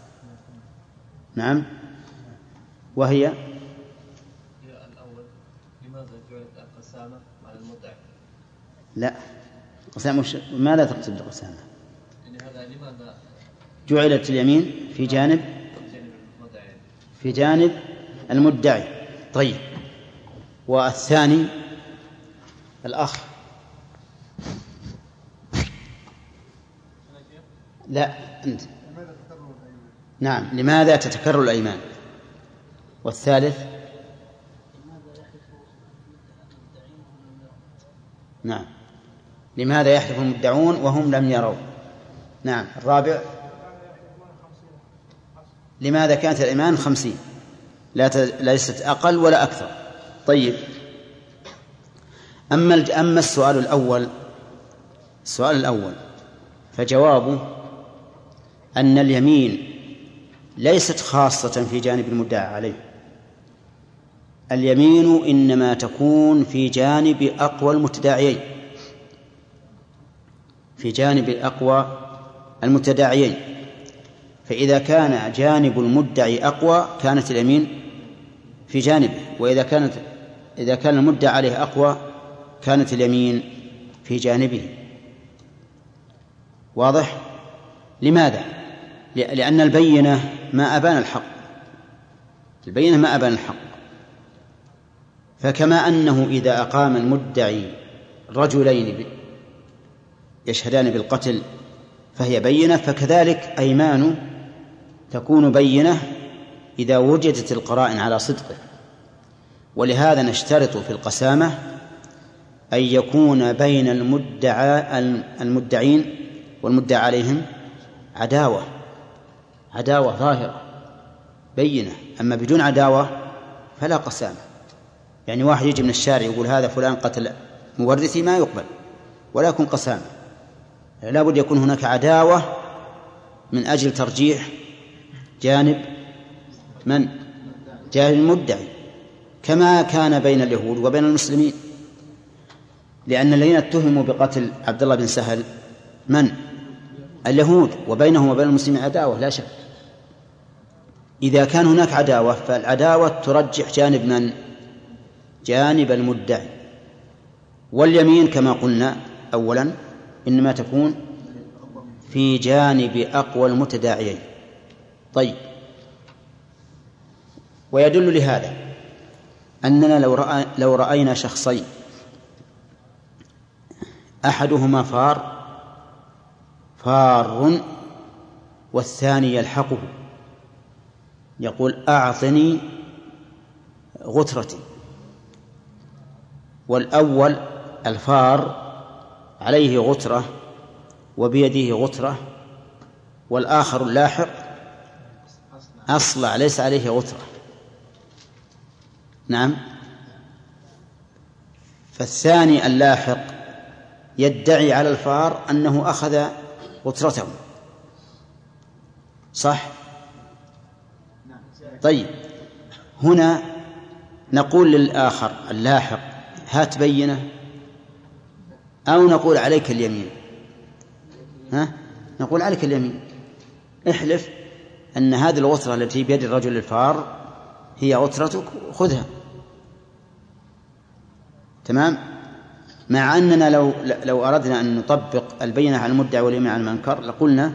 نعم، وهي الأول: لماذا جعلت القسامة على المدعي؟ لا، القسامة ماذا تقصد بالقسامة؟ لماذا جعلت اليمين في جانب المدعي؟ طيب، والثاني الأخ. لا، أنت. نعم، لماذا تتكرر الأيمان؟ والثالث نعم، لماذا يحلف المدعون وهم لم يروا؟ نعم. الرابع لماذا كانت الأيمان 50 ليست أقل ولا أكثر. طيب، أما السؤال الأول فجوابه أن اليمين ليست خاصة في جانب المدعى عليه، اليمين إنما تكون في جانب أقوى المتداعيين، فإذا كان جانب المدعي أقوى كانت اليمين في جانبه، إذا كان المدعى عليه أقوى كانت اليمين في جانبه. واضح؟ لماذا؟ لأن البينة ما أبان الحق، فكما أنه إذا أقام المدعي رجلين يشهدان بالقتل فهي بينة، فكذلك أيمان تكون بينة إذا وجدت القرائن على صدقه. ولهذا نشترط في القسامة أن يكون بين المدعين والمدعى عليهم عداوة ظاهرة بينة. أما بدون عداوة فلا قسامة. يعني واحد يجي من الشارع يقول هذا فلان قتل مورثي، ما يقبل ولا يكون قسامة، لا بد يكون هناك عداوة من أجل ترجيح جانب المدعي، كما كان بين اليهود وبين المسلمين، لأن الذين اتهموا بقتل عبد الله بن سهل اليهود، وبينهم وبين المسلمين عداوة لا شك. إذا كان هناك عداوة فالعداوة ترجح جانب المدعي. واليمين كما قلنا أولا إنما تكون في جانب أقوى المتداعيين. طيب، ويدل لهذا أننا لو رأينا شخصين أحدهما فار والثاني يلحقه يقول أعطني غترتي، والأول الفار عليه غترة وبيده غترة، والآخر اللاحق أصلع ليس عليه غترة. نعم، فالثاني اللاحق يدعي على الفار أنه أخذ غترته، صح؟ طيب، هنا نقول للآخر اللاحق هات بينة، أو نقول عليك اليمين؟ نقول عليك اليمين، احلف أن هذه الغترة التي بيد الرجل الفار هي غترتك، خذها. تمام؟ مع أننا لو أردنا أن نطبق البينة على المدعي واليمين على المنكر لقلنا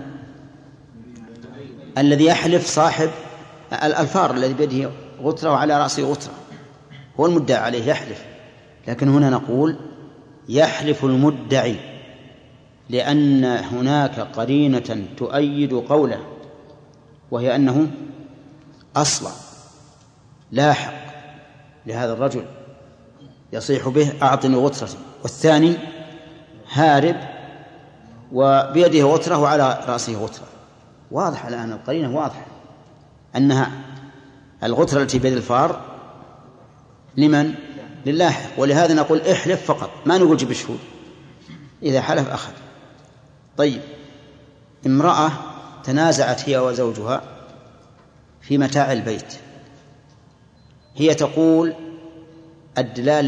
الذي يحلف صاحب الفار الذي بيده غترة وعلى رأسه غترة هو المدعي عليه يحلف، لكن هنا نقول يحلف المدعي لأن هناك قرينة تؤيد قوله، وهي أنه أصلا لاحق لهذا الرجل يصيح به أعطني غترتي، والثاني هارب وبيده غترة وعلى رأسه غترة. واضح الآن القرينة واضحة أنها الغترة التي بيد الفار لمن؟ للاحق، ولهذا نقول احلف فقط، ما نقول جيب الشهود، إذا حلف أخذ. طيب، امرأة تنازعت هي وزوجها في متاع البيت، هي تقول الدلال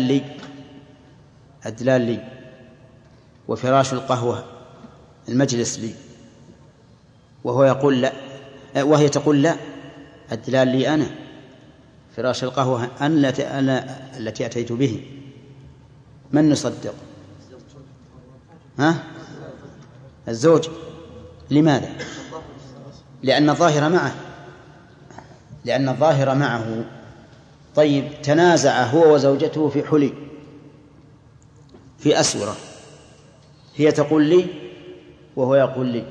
لي وفراش القهوة المجلس لي، وهي تقول لا، الدلال لي أنا، فراش القهوة أنا التي أتيت به. من نصدق؟ الزوج. لماذا؟ لأن الظاهر معه. طيب، تنازع هو وزوجته في حلي، في أسورة، هي تقول لي وهو يقول لي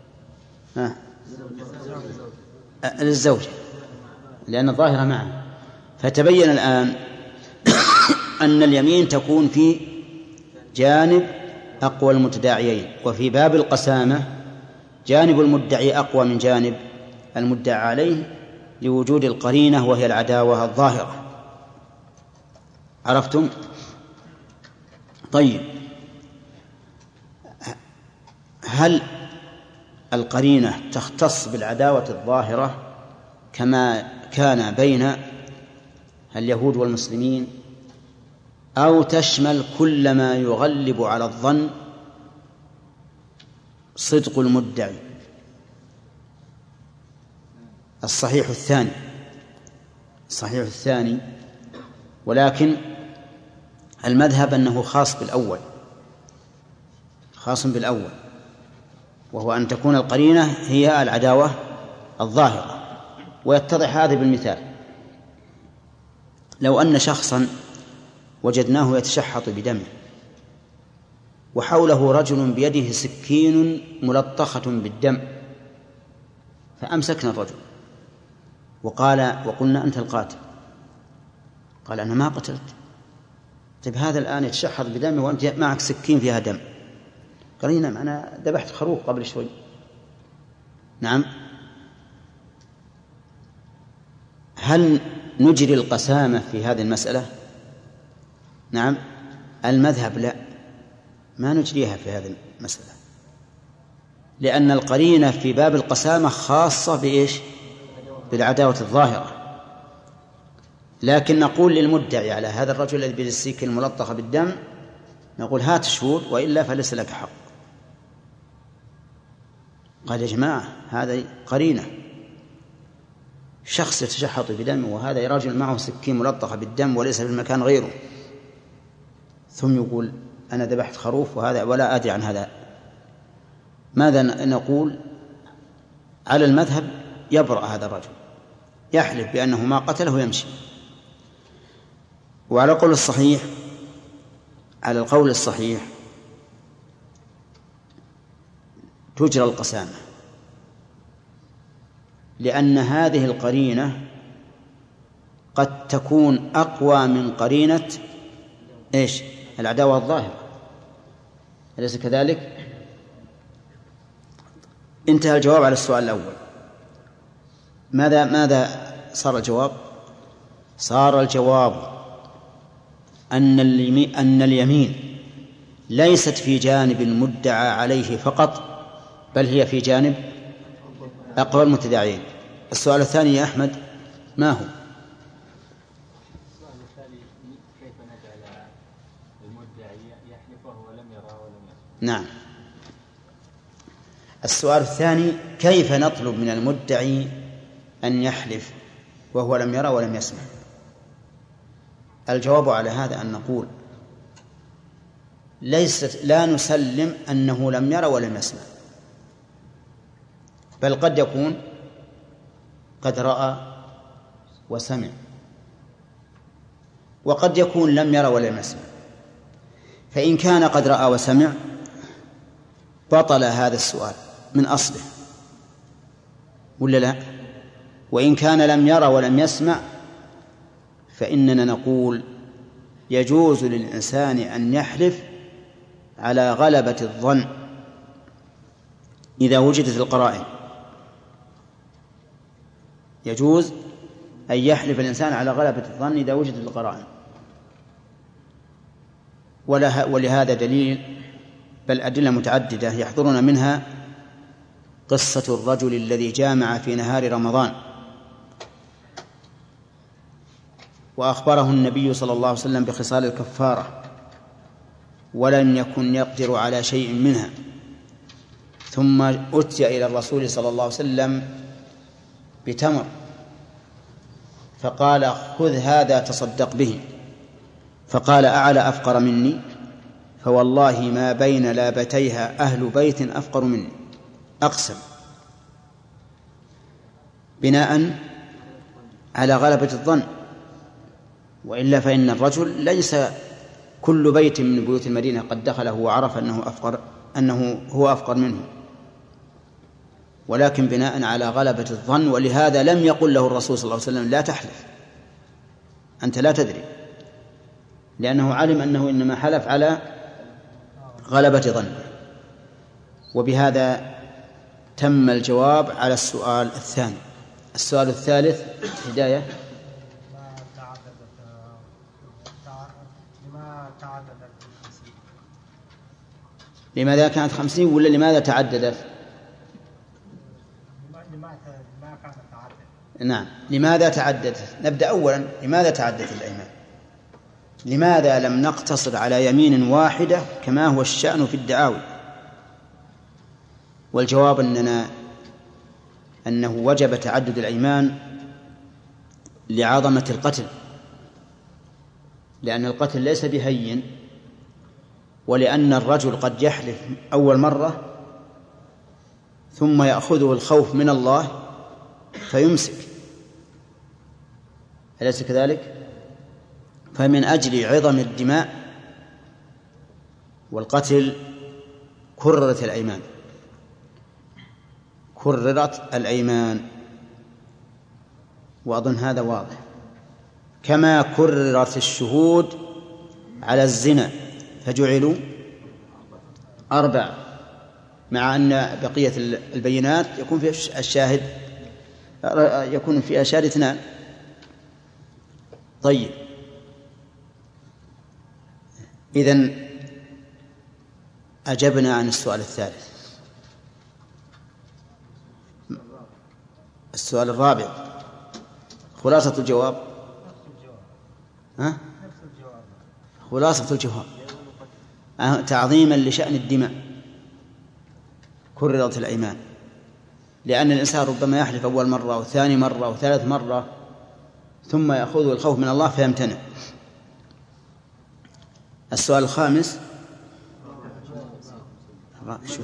للزوجة، لأن الظاهر معه. فتبين الآن أن اليمين تكون في جانب أقوى المتداعيين، وفي باب القسامة جانب المدعي أقوى من جانب المدعى عليه لوجود القرينة وهي العداوة الظاهرة. عرفتم؟ طيب، هل القرينة تختص بالعداوة الظاهرة كما كان بين اليهود والمسلمين، أو تشمل كل ما يغلب على الظن صدق المدعي؟ الصحيح الثاني، ولكن المذهب أنه خاص بالأول، وهو أن تكون القرينة هي العداوة الظاهرة. ويتضح هذا بالمثال: لو أن شخصا وجدناه يتشحط بدمه وحوله رجل بيده سكين ملطخة بالدم، فأمسكنا الرجل وقلنا أنت القاتل، قال أنا ما قتلت. طيب، هذا الآن يتشحط بدمه وأنت معك سكين فيها دم. قال نعم، أنا ذبحت خروف قبل شوي. نعم، هل نجري القسامة في هذه المسألة؟ نعم، المذهب لا، ما نجريها في هذه المسألة، لأن القرينة في باب القسامة خاصة بإيش؟ بالعداوة الظاهرة. لكن نقول للمدعي على هذا الرجل الذي بيده السكين الملطخة بالدم، نقول هات شهود وإلا فليس لك حق. قال يا جماعة هذا قرينة، شخص يتشحط بدمه وهذا رجل معه سكين ملطخة بالدم وليس في المكان غيره، ثم يقول أنا ذبحت خروف وهذا ولا أدري عن هذا. ماذا نقول؟ على المذهب يبرأ هذا الرجل، يحلف بأنه ما قتله ويمشي. وعلى القول الصحيح، على القول الصحيح تجرى القسامة، لأن هذه القرينة قد تكون أقوى من قرينة إيش؟ العداوة الظاهرة، أليس كذلك؟ انتهى الجواب على السؤال الأول. ماذا صار الجواب؟ صار الجواب أن اليمين ليست في جانب المدعى عليه فقط، بل هي في جانب أقوال المتداعين. السؤال الثاني يا أحمد ما هو؟ السؤال الثاني كيف نجعل المدعي يحلف وهو لم يرى ولم يسمع؟ نعم. السؤال الثاني كيف نطلب من المدعي أن يحلف وهو لم يرى ولم يسمع؟ الجواب على هذا أن نقول لا نسلم أنه لم يرى ولم يسمع، بل قد يكون قد رأى وسمع، وقد يكون لم يرى ولم يسمع. فإن كان قد رأى وسمع بطل هذا السؤال من أصله، ولا لا؟ وإن كان لم يرى ولم يسمع فإننا نقول يجوز للإنسان أن يحلف على غلبة الظن إذا وجدت القرائن. يجوز أن يحلف الإنسان على غلبة الظن إذا وجدت القرائن. ولهذا دليل، بل أدلة متعددة يحضرنا منها قصة الرجل الذي جامع في نهار رمضان وأخبره النبي صلى الله عليه وسلم بخصال الكفارة ولم يكن يقدر على شيء منها، ثم أتي إلى الرسول صلى الله عليه وسلم بتمر فقال خذ هذا تصدق به، فقال أعلى أفقر مني؟ فوالله ما بين لابتيها أهل بيت أفقر مني، أقسم، بناء على غلبة الظن. وإلا فإن الرجل ليس كل بيت من بيوت المدينة قد دخله وعرف أنه هو أفقر منه، ولكن بناء على غلبة الظن. ولهذا لم يقل له الرسول صلى الله عليه وسلم لا تحلف، أنت لا تدري، لأنه علم أنه إنما حلف على غلبة ظنه. وبهذا تم الجواب على السؤال الثاني. السؤال الثالث هداية. لماذا كانت 50 ولا لماذا تعددت؟ نعم، لماذا تعددت؟ نبدأ أولا، لماذا تعددت الأيمان؟ لماذا لم نقتصر على يمين واحدة كما هو الشأن في الدعاوي؟ والجواب أنه وجب تعدد الأيمان لعظمة القتل، لأن القتل ليس بهين، ولأن الرجل قد يحلف أول مرة ثم يأخذه الخوف من الله فيمسك، أليس كذلك؟ فمن أجل عظم الدماء والقتل كررت الأيمان، كررت الأيمان، وأظن هذا واضح. كما كررت الشهود على الزنا فجعلوا 4، مع أن بقية البينات يكون في الشاهد يكون فيها شاهد 2. طيب، إذن أجبنا عن السؤال الثالث. السؤال الرابع خلاصة الجواب. خلاصة الجواب تعظيما لشأن الدماء كررت الأيمان، لأن الإنسان ربما يحلف أول مرة وثاني مرة وثالث مرة ثم يأخذه الخوف من الله فيمتنع. السؤال الخامس، شوف،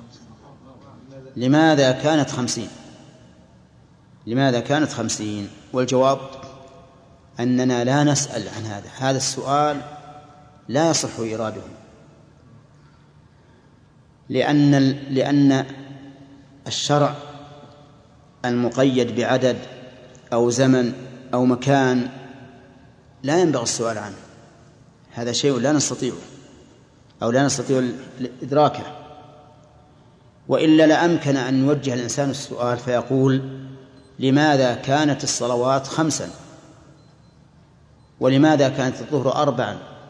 لماذا كانت 50؟ لماذا كانت 50؟ والجواب أننا لا نسأل عن هذا السؤال لا يصح إراده، لأن الشرع المقيد بعدد أو زمن أو مكان لا ينبغي السؤال عنه. هذا شيء لا نستطيع إدراكه، وإلا لأمكن أن يوجه الإنسان السؤال فيقول لماذا كانت الصلوات 5 ولماذا كانت الظهر 4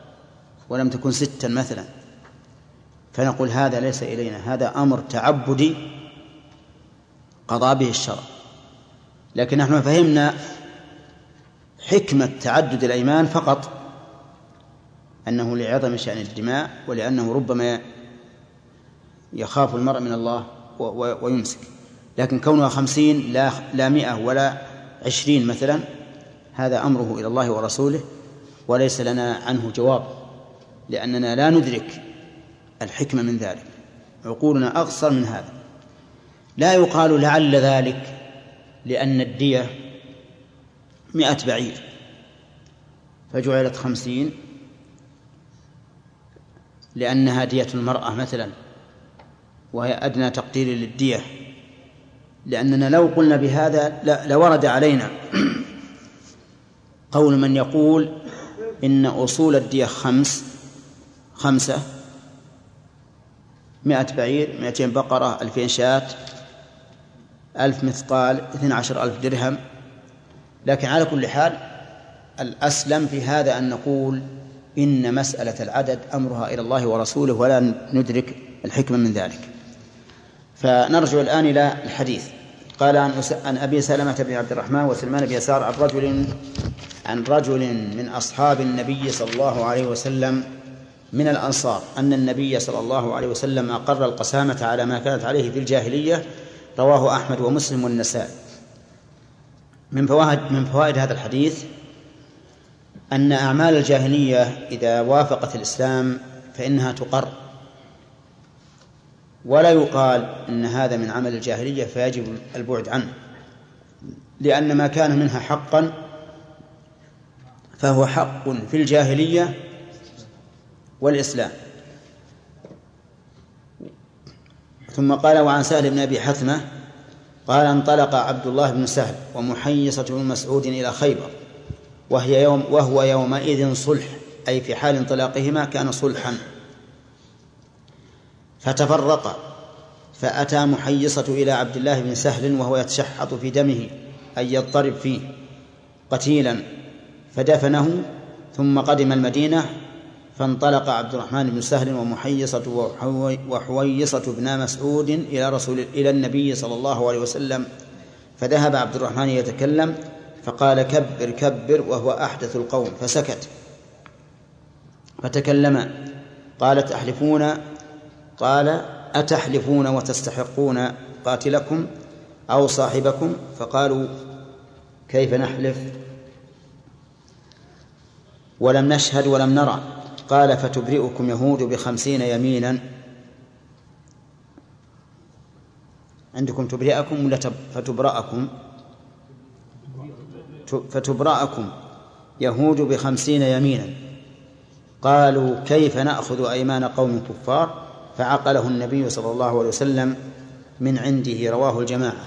ولم تكن 6 مثلا، فنقول هذا ليس إلينا، هذا أمر تعبدي قضى به الشرع. لكن نحن فهمنا حكمة تعدد الأيمان فقط أنه لعظم شأن الدماء، ولأنه ربما يخاف المرء من الله ويمسك. لكن كونها 50 لا 100 ولا 20 مثلا، هذا أمره إلى الله ورسوله، وليس لنا عنه جواب، لأننا لا ندرك الحكمة من ذلك، عقولنا أقصر من هذا. لا يقال لعل ذلك لأن الدية 100 بعير فجعلت 50 لأنها دية المرأة مثلا، وهي أدنى تقدير للدية، لأننا لو قلنا بهذا لورد علينا قول من يقول إن أصول الدية 5 100 بعير 200 بقرة 2000 شاة 1000 مثقال 12,000 درهم. لكن على كل حال الأسلم في هذا أن نقول إن مسألة العدد أمرها إلى الله ورسوله، ولا ندرك الحكمة من ذلك. فنرجع الآن إلى الحديث. قال عن أبي سلمة بن عبد الرحمن وسلمان بن يسار عن رجل من أصحاب النبي صلى الله عليه وسلم من الأنصار أن النبي صلى الله عليه وسلم أقر القسامة على ما كانت عليه في الجاهلية. رواه أحمد ومسلم والنسائي. من فوائد هذا الحديث أن أعمال الجاهلية إذا وافقت الإسلام فإنها تقر، ولا يقال إن هذا من عمل الجاهلية فيجب البعد عنه، لأن ما كان منها حقا فهو حق في الجاهلية والإسلام. ثم قال: وعن سهل بن أبي حثمة قال: انطلق عبد الله بن سهل ومحيصة بن مسعود إلى خيبر وهو يومئذ صلح، أي في حال انطلاقهما كان صلحا، فتفرقا، فأتى محيصة إلى عبد الله بن سهل وهو يتشحط في دمه، أي يضطرب فيه قتيلا، فدفنه. ثم قدم المدينة، فانطلق عبد الرحمن بن سهل ومحيصة وحويصة بن مسعود إلى النبي صلى الله عليه وسلم، فذهب عبد الرحمن يتكلم فقال: كبر كبر، وهو أحدث القوم، فسكت. فتكلم، قالت: أحلفون؟ قال: أتحلفون وتستحقون قاتلكم أو صاحبكم؟ فقالوا: كيف نحلف ولم نشهد ولم نرى؟ قال: فتبرئكم يهود ب50 يمينا. عندكم تبرئكم ولا فتبرأكم؟ فتبرأكم يهود ب50 يمينا. قالوا: كيف نأخذ أيمان قوم كفار؟ فعقله النبي صلى الله عليه وسلم من عنده. رواه الجماعة.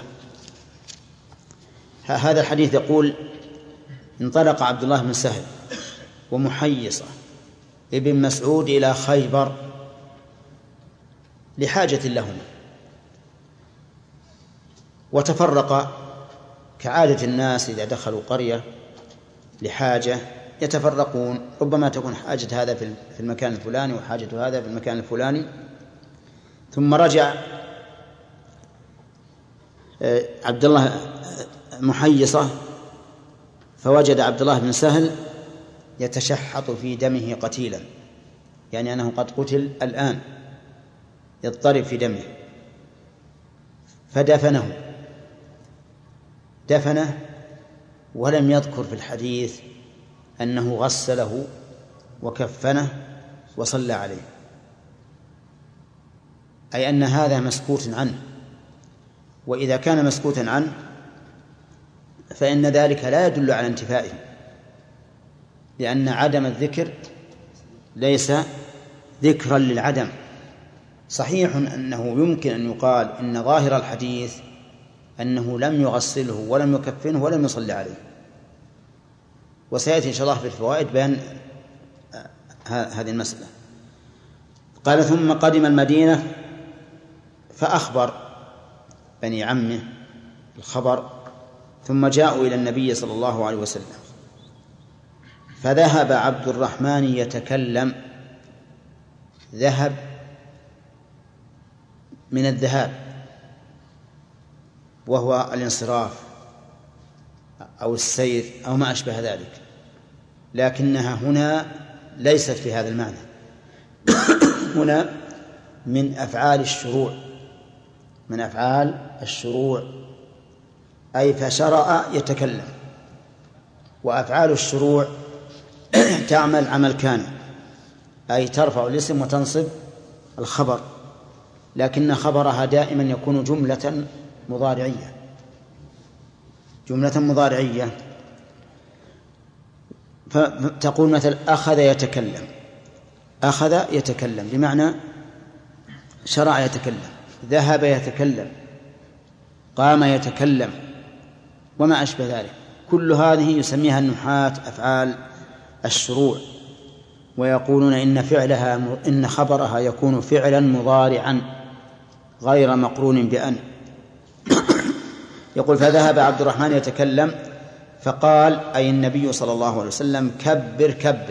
هذا الحديث يقول: انطلق عبد الله بن سهل ومحيصة ابن مسعود إلى خيبر لحاجة لهما، وتفرق كعادة الناس إذا دخلوا قرية لحاجة يتفرقون، ربما تكون حاجة هذا في المكان الفلاني وحاجة هذا في المكان الفلاني. ثم رجع عبد الله محيصة فوجد عبد الله بن سهل يتشحط في دمه قتيلا، يعني أنه قد قتل الآن، يضطرب في دمه، فدفنه ولم يذكر في الحديث أنه غسله وكفنه وصلى عليه، أي أن هذا مسكوت عنه. وإذا كان مسكوتا عنه فإن ذلك لا يدل على انتفائه، لأن عدم الذكر ليس ذكرا للعدم. صحيح أنه يمكن أن يقال إن ظاهر الحديث أنه لم يغسله ولم يكفنه ولم يصلي عليه، وسيأتي إن شاء الله في الفوائد بيان هذه المسألة. قال: ثم قدم المدينة فأخبر بني عمه الخبر، ثم جاءوا إلى النبي صلى الله عليه وسلم، فذهب عبد الرحمن يتكلم ذهب من الذهاب وهو الانصراف أو السير أو ما أشبه ذلك، لكنها هنا ليست في هذا المعنى. هنا من أفعال الشروع، من أفعال الشروع، أي فشرع يتكلم. وأفعال الشروع تعمل عمل كان، أي ترفع الاسم وتنصب الخبر، لكن خبرها دائما يكون جملة مضارعية، جملة مضارعية. فتقول مثل أخذ يتكلم، أخذ يتكلم بمعنى شرع يتكلم، ذهب يتكلم، قام يتكلم، وما أشبه ذلك. كل هذه يسميها النحاة أفعال الشروع، ويقولون إن خبرها يكون فعلا مضارعا غير مقرون بأن. يقول فذهب عبد الرحمن يتكلم، فقال أي النبي صلى الله عليه وسلم كبر كبر،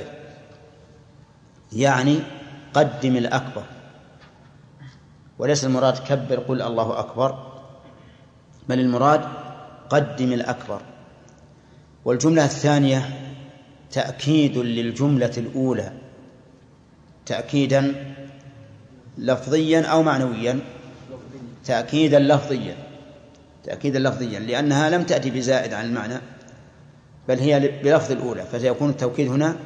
يعني قدم الأكبر، وليس المراد كبر قل الله أكبر، بل المراد قدم الأكبر. والجملة الثانية تأكيد للجملة الأولى، تأكيدا لفظيا أو معنويا، تأكيدا لفظيا، تأكيدا لفظيا، لأنها لم تأتي بزائد عن المعنى بل هي بلفظ الأولى، فسيكون التوكيد هنا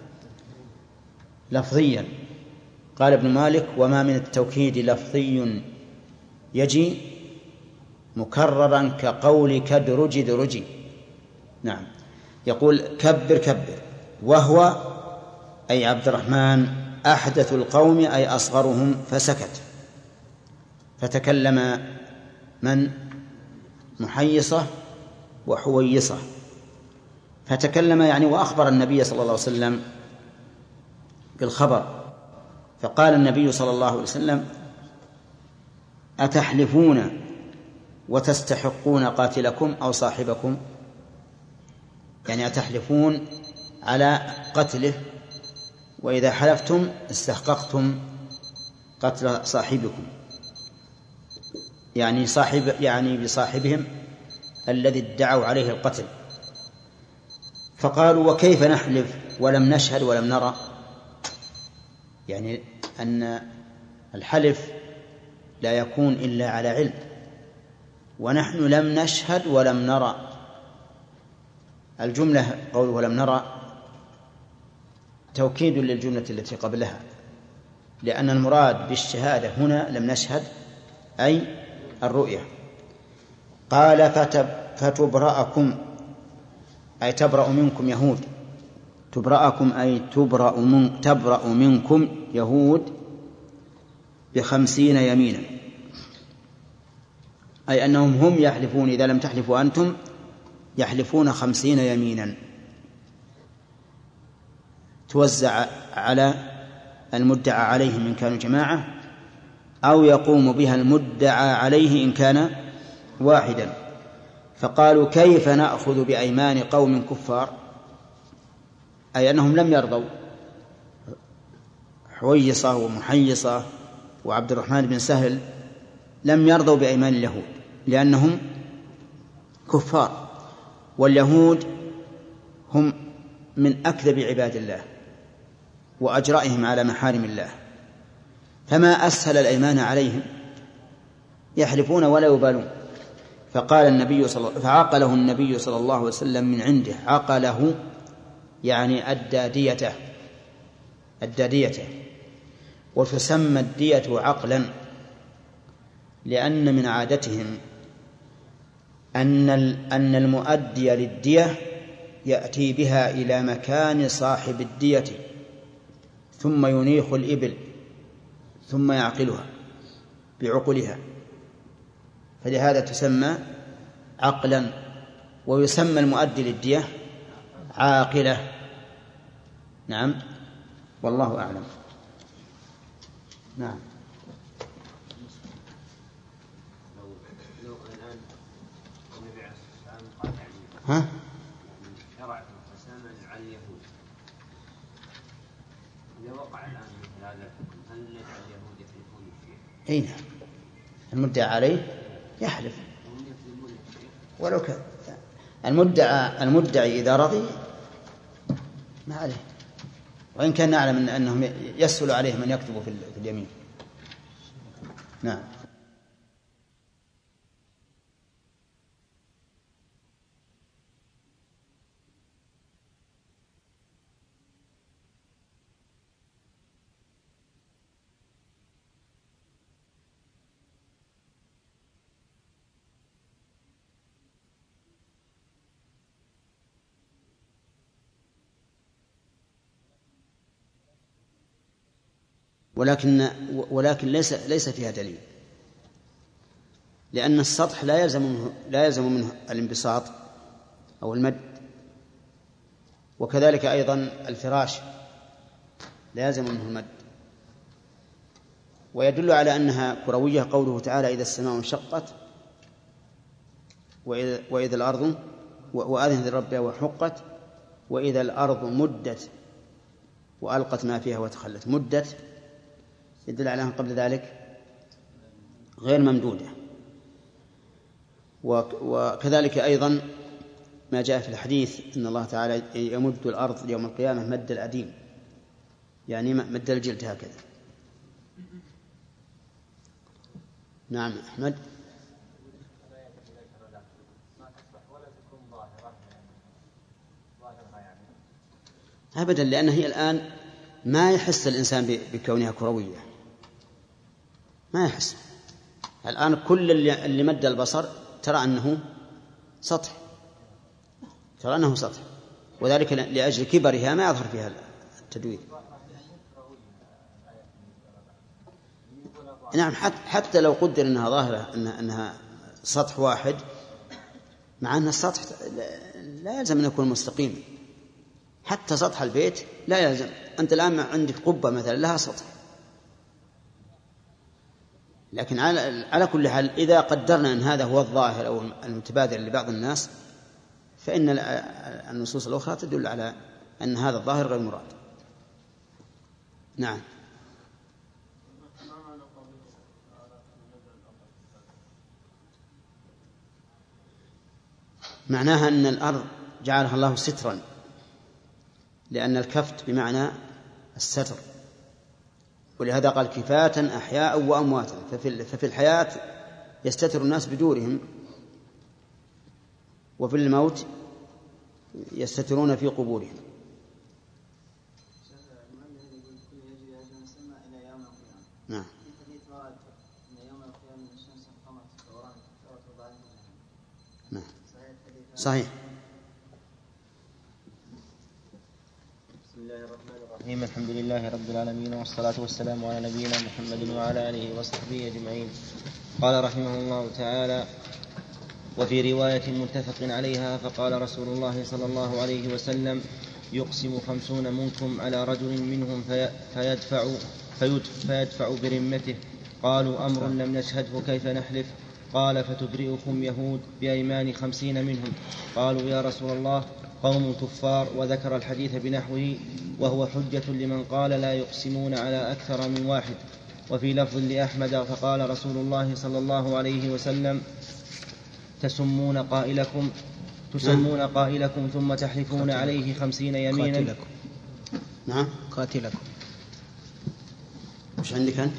لفظيا. قال ابن مالك وما من التوكيد لفظي يجي مكررا كقولك درجي درجي. نعم، يقول كبر كبر، وهو أي عبد الرحمن أحدث القوم أي أصغرهم، فسكت. فتكلم من؟ محيصة وحويصة. فتكلم يعني وأخبر النبي صلى الله عليه وسلم بالخبر، فقال النبي صلى الله عليه وسلم أتحلفون وتستحقون قاتلكم أو صاحبكم، يعني أتحلفون على قتله، وإذا حلفتم استحققتم قتل صاحبكم، يعني بصاحبهم الذي ادعوا عليه القتل. فقالوا وكيف نحلف ولم نشهد ولم نرى، يعني أن الحلف لا يكون إلا على علم، ونحن لم نشهد ولم نرى. الجملة قوله ولم نرى توكيد للجملة التي قبلها، لأن المراد بالشهادة هنا لم نشهد أي الرؤية. قال فتبرأكم أي تبرأ منكم يهود، تبرأكم أي تبرأ منكم يهود ب50 يمينا، أي أنهم هم يحلفون إذا لم تحلفوا أنتم يحلفون 50 يمينا توزع على المدعى عليهم إن كانوا جماعة، أو يقوم بها المدعى عليه إن كان واحدا. فقالوا كيف نأخذ بأيمان قوم كفار، أي أنهم لم يرضوا، حويصة ومحيصة وعبد الرحمن بن سهل لم يرضوا بأيمان اليهود لأنهم كفار، واليهود هم من أكذب عباد الله وأجرائهم على محارم الله، فما أسهل الأيمان عليهم، يحلفون ولا يبالون. فعقله النبي صلى الله عليه وسلم من عنده، عقله يعني أدى ديته، وتسمى الدية عقلا، لأن من عادتهم أن المؤدي للدية يأتي بها إلى مكان صاحب الدية ثم ينيخ الإبل ثم يعقلها بعقلها، فلهذا تسمى عقلا. ويسمى المؤدي للدية عاقلة. نعم، والله أعلم. نعم. لو الآن النبي عليه الصلاة والسلام قال شرع القسامة على اليهود، إذا وقع الآن مثل هذا الحكم هل نجعل اليهود يحلفون الشيخ؟ أي نعم، المدعى عليه يحلف ولو كان المدعي إذا رضي ما عليه، وإن كان نعلم أنهم يسهل عليهم أن يكتبوا في اليمين. نعم. ولكن ليس فيها دليل، لأن السطح لا يلزم منه الانبساط أو المد، وكذلك أيضا الفراش لا يلزم منه المد. ويدل على أنها كروية قوله تعالى: إذا السماء انشقت وإذا الأرض وآذنت لربها وحقت وإذا الأرض مدت وألقت ما فيها وتخلت. مدت يدل على أن قبل ذلك غير ممدودة. وكذلك أيضا ما جاء في الحديث أن الله تعالى يمد الأرض يوم القيامة مد الأديم، يعني مد الجلد هكذا. نعم أحمد. أبدا، لأن هي الآن ما يحس الإنسان بكونها كروية، ما يحس. الآن كل اللي مد البصر ترى أنه سطح، وذلك لأجل كبرها ما يظهر فيها التدوير. نعم، حتى لو قدر أنها ظاهرة أنها سطح واحد، مع أن السطح لا يلزم أن يكون مستقيم. حتى سطح البيت لا يلزم. أنت الآن عندك قبة مثلا لها سطح، لكن على كل حال إذا قدرنا أن هذا هو الظاهر أو المتبادر لبعض الناس، فإن النصوص الأخرى تدل على أن هذا الظاهر غير مراد. نعم. معناها أن الأرض جعلها الله سترا، لأن الكفت بمعنى الستر، ولهذا قال كفاة أحياء وأمواتا. ففي الحياة يستتر الناس بدورهم، وفي الموت يستترون في قبورهم. نعم. نعم صحيح. بسم الله الرحمن الرحيم. الحمد لله رب العالمين، والصلاة والسلام على نبينا محمد وعلى آله وصحبه أجمعين. قال رحمه الله تعالى: وفي رواية متفق عليها فقال رسول الله صلى الله عليه وسلم: يقسم 50 منكم على رجل منهم فيدفع برمته. قالوا: أمر لم نشهده كيف نحلف؟ قال: فتبرئكم يهود بأيمان 50 منهم. قالوا: يا رسول الله، قوم كفار. وذكر الحديث بنحوه، وهو حجة لمن قال لا يقسمون على أكثر من واحد. وفي لفظ لأحمد: فقال رسول الله صلى الله عليه وسلم: تسمون قائلكم ثم تحلفون عليه 50 يمينا. قاتلكم. نعم قاتلكم. مش عندك أنت؟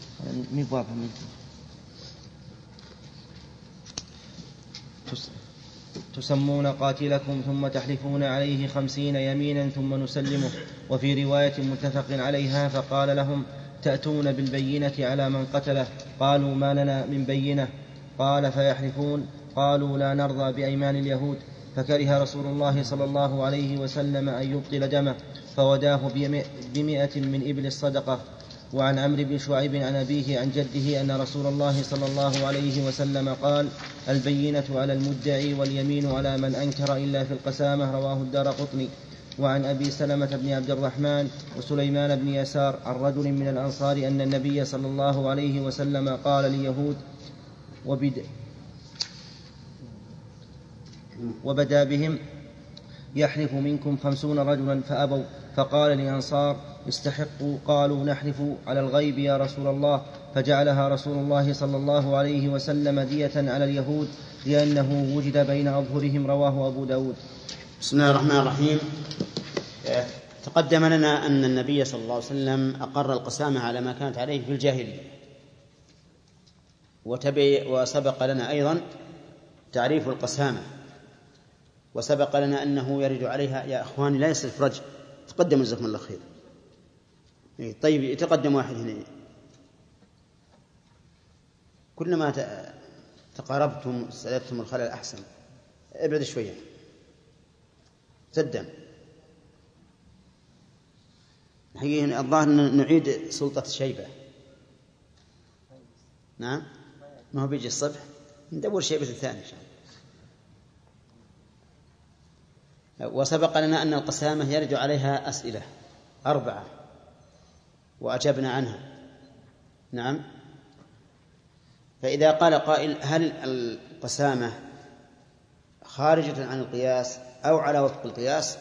تسمون قاتلكم ثم تحلفون عليه 50 يمينا ثم نسلمه. وفي رواية متفق عليها فقال لهم: تأتون بالبينة على من قتله. قالوا: ما لنا من بينة. قال: فيحلفون. قالوا: لا نرضى بأيمان اليهود. فكره رسول الله صلى الله عليه وسلم أن يبطل دمه، فوداه 100 من إبل الصدقة. وعن عمرو بن شعيب عن أبيه عن جده أن رسول الله صلى الله عليه وسلم قال: البينة على المدعي واليمين على من أنكر إلا في القسامة. رواه الدارقطني. وعن أبي سلمة بن عبد الرحمن وسليمان بن يسار عن رجل من الأنصار أن النبي صلى الله عليه وسلم قال لليهود وبدا بهم: يحلف منكم 50 رجلا فأبوا. فقال للأنصار: استحقوا؟ قالوا نحلف على الغيب يا رسول الله، فجعلها رسول الله صلى الله عليه وسلم دية على اليهود لأنه وجد بين أظهرهم. رواه أبو داود. بسم الله الرحمن الرحيم. تقدم لنا أن النبي صلى الله عليه وسلم أقر القسامة على ما كانت عليه في الجاهلية، وسبق لنا أيضا تعريف القسامة، وسبق لنا أنه يرد عليها. يا أخواني لا يصرف رجل، تقدم جزاكم الله خير. طيب يتقدم واحد هنا، كلما تقاربتم استعدتم الخلل أحسن. ابعد شوية تقدم. حقيقة الظاهر نعيد سلطة الشيبة. نعم ما هو بيجي الصبح، ندور شيبة الثاني إن شاء الله. وسبق لنا أن القسامة يرد عليها أسئلة 4 وأجبنا عنها. نعم. فإذا قال قائل هل القسامة خارجة عن القياس أو على وفق القياس،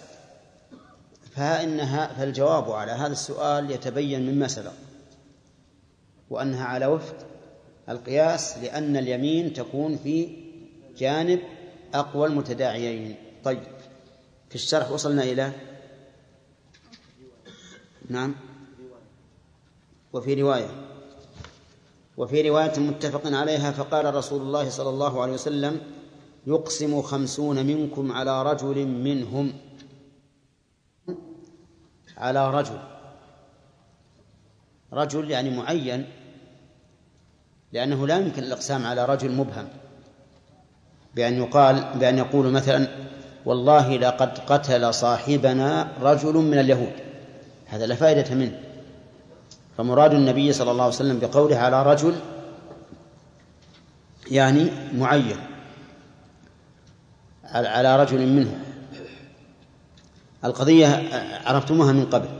فالجواب على هذا السؤال يتبين مما سبق، وأنها على وفق القياس، لأن اليمين تكون في جانب أقوى المتداعيين. طيب في الشرح وصلنا إلى نعم. وفي رواية متفق عليها فقال رسول الله صلى الله عليه وسلم يقسم 50 منكم على رجل منهم. على رجل يعني معين، لأنه لا يمكن الإقسام على رجل مبهم بأن يقول مثلا والله لقد قتل صاحبنا رجل من اليهود، هذا لا فائدة منه. فمراد النبي صلى الله عليه وسلم بقوله على رجل يعني معين، على رجل منه. القضية عرفتموها من قبل،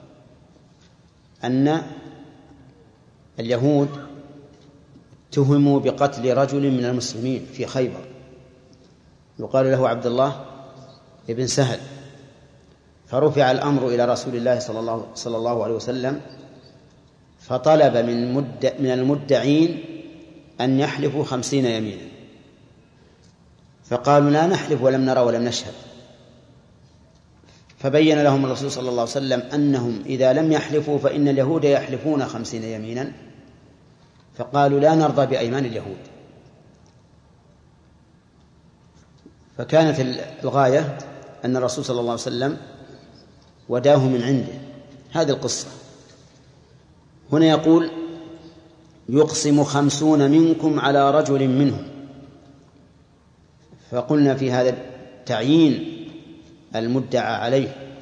أن اليهود اتهموا بقتل رجل من المسلمين في خيبر يقال له عبد الله بن سهل، فرفع الأمر إلى رسول الله صلى الله عليه وسلم، فطلب من المدعين أن يحلفوا 50 يمينا، فقالوا لا نحلف ولم نرى ولم نشهد. فبين لهم الرسول صلى الله عليه وسلم أنهم إذا لم يحلفوا فإن اليهود يحلفون 50 يمينا، فقالوا لا نرضى بأيمان اليهود. فكانت الغاية أن الرسول صلى الله عليه وسلم وداه من عنده. هذه القصة. هنا يقول يقسم 50 منكم على رجل منهم، فقلنا في هذا تعيين المدعى عليه.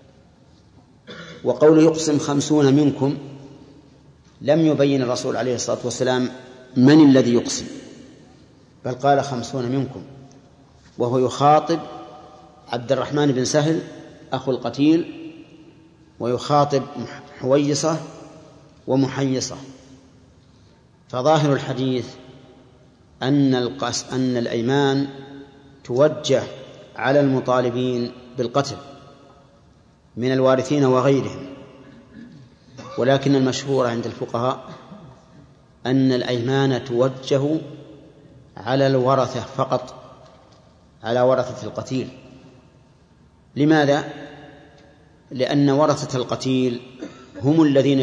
وقول يقسم 50 منكم لم يبين الرسول عليه الصلاة والسلام من الذي يقسم، بل قال 50 منكم، وهو يخاطب عبد الرحمن بن سهل أخو القتيل، ويخاطب حويصة ومحيصة. فظاهر الحديث أن الأيمان توجه على المطالبين بالقتل من الوارثين وغيرهم، ولكن المشهور عند الفقهاء أن الأيمان توجه على الورثة فقط، على ورثة القتيل. لماذا؟ لأن ورثة القتيل هم الذين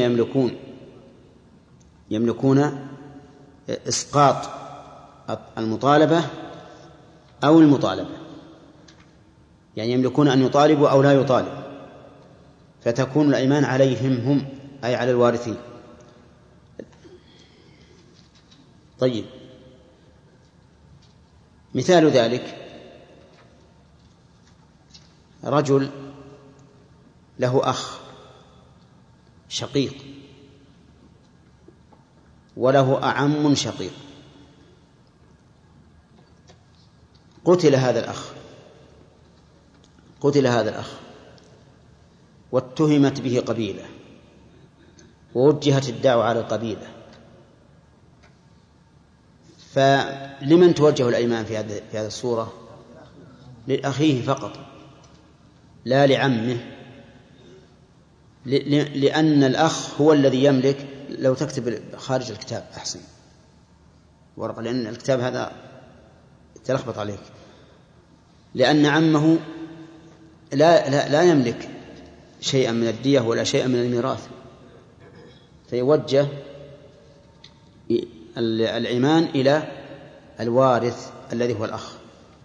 يملكون إسقاط المطالبة أو المطالبة، يعني يملكون أن يطالبوا أو لا يطالبوا، فتكون الأيمان عليهم هم، أي على الوارثين. طيب مثال ذلك رجل له أخ شقيق وله أعم شقيق، قتل هذا الأخ واتهمت به قبيلة ووجهت الدعوة على القبيلة، فلمن توجه الأيمان في هذه الصورة؟ لأخيه فقط لا لعمه. لأن الأخ هو الذي يملك. لو تكتب خارج الكتاب أحسن ورقة، لأن الكتاب هذا تلخبط عليك. لأن عمه لا يملك شيئا من الدية ولا شيئا من الميراث، فيوجه العمان إلى الوارث الذي هو الأخ.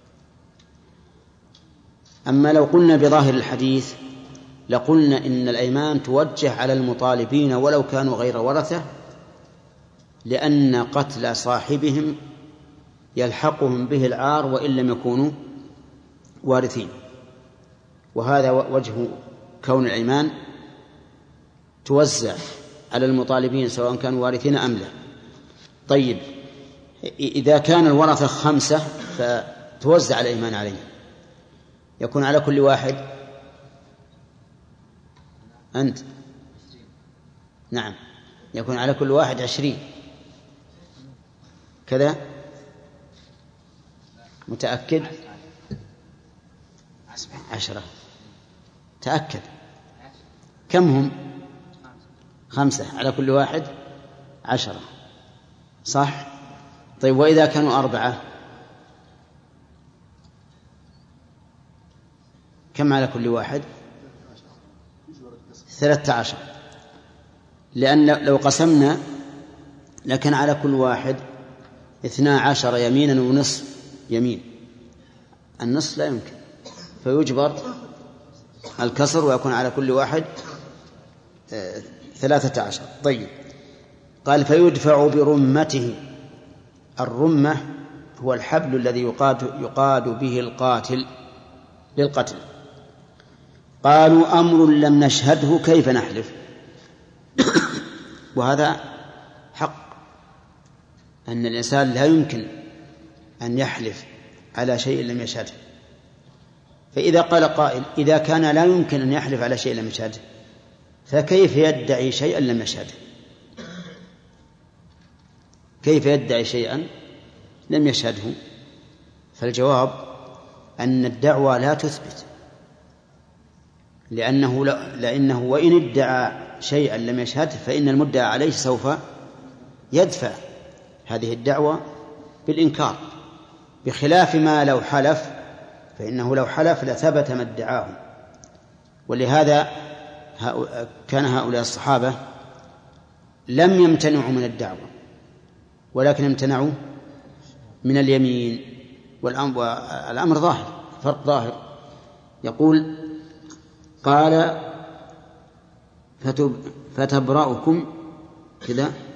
أما لو قلنا بظاهر الحديث لقلنا إن الأيمان توجه على المطالبين ولو كانوا غير ورثة، لأن قتل صاحبهم يلحقهم به العار وإن لم يكونوا وارثين. وهذا وجه كون الأيمان توزع على المطالبين سواء كانوا وارثين أم لا. طيب، إذا كان الورثة 5 فتوزع الأيمان عليهم، يكون على كل واحد أنت نعم يكون على كل واحد 20 كذا. متأكد؟ 10. تأكد. كم هم؟ 5 على كل واحد 10 صح؟ طيب، وإذا كانوا 4 كم على كل واحد؟ 13. لأن لو قسمنا لكن على كل واحد 12 يمينا ونصف يمين، النصف لا يمكن، فيجبر الكسر ويكون على كل واحد 13. طيب، قال فيدفع برمته. الرمة هو الحبل الذي يقاد به القاتل للقتل. قالوا أمر لم نشهده كيف نحلف؟ وهذا حق، أن الإنسان لا يمكن أن يحلف على شيء لم يشهده. فإذا قال قائل إذا كان لا يمكن أن يحلف على شيء لم يشهده فكيف يدعي شيئا لم يشهده؟ كيف يدعي شيئا لم يشهده؟ فالجواب أن الدعوة لا تثبت، لأنه وإن ادعى شيئا لم يشهده فإن المدعى عليه سوف يدفع هذه الدعوة بالإنكار، بخلاف ما لو حلف، فإنه لو حلف لثبت ما ادعاه. ولهذا كان هؤلاء الصحابة لم يمتنعوا من الدعوة ولكن امتنعوا من اليمين. والأمر ظاهر، فرق ظاهر. يقول قال فتبرأكم كذا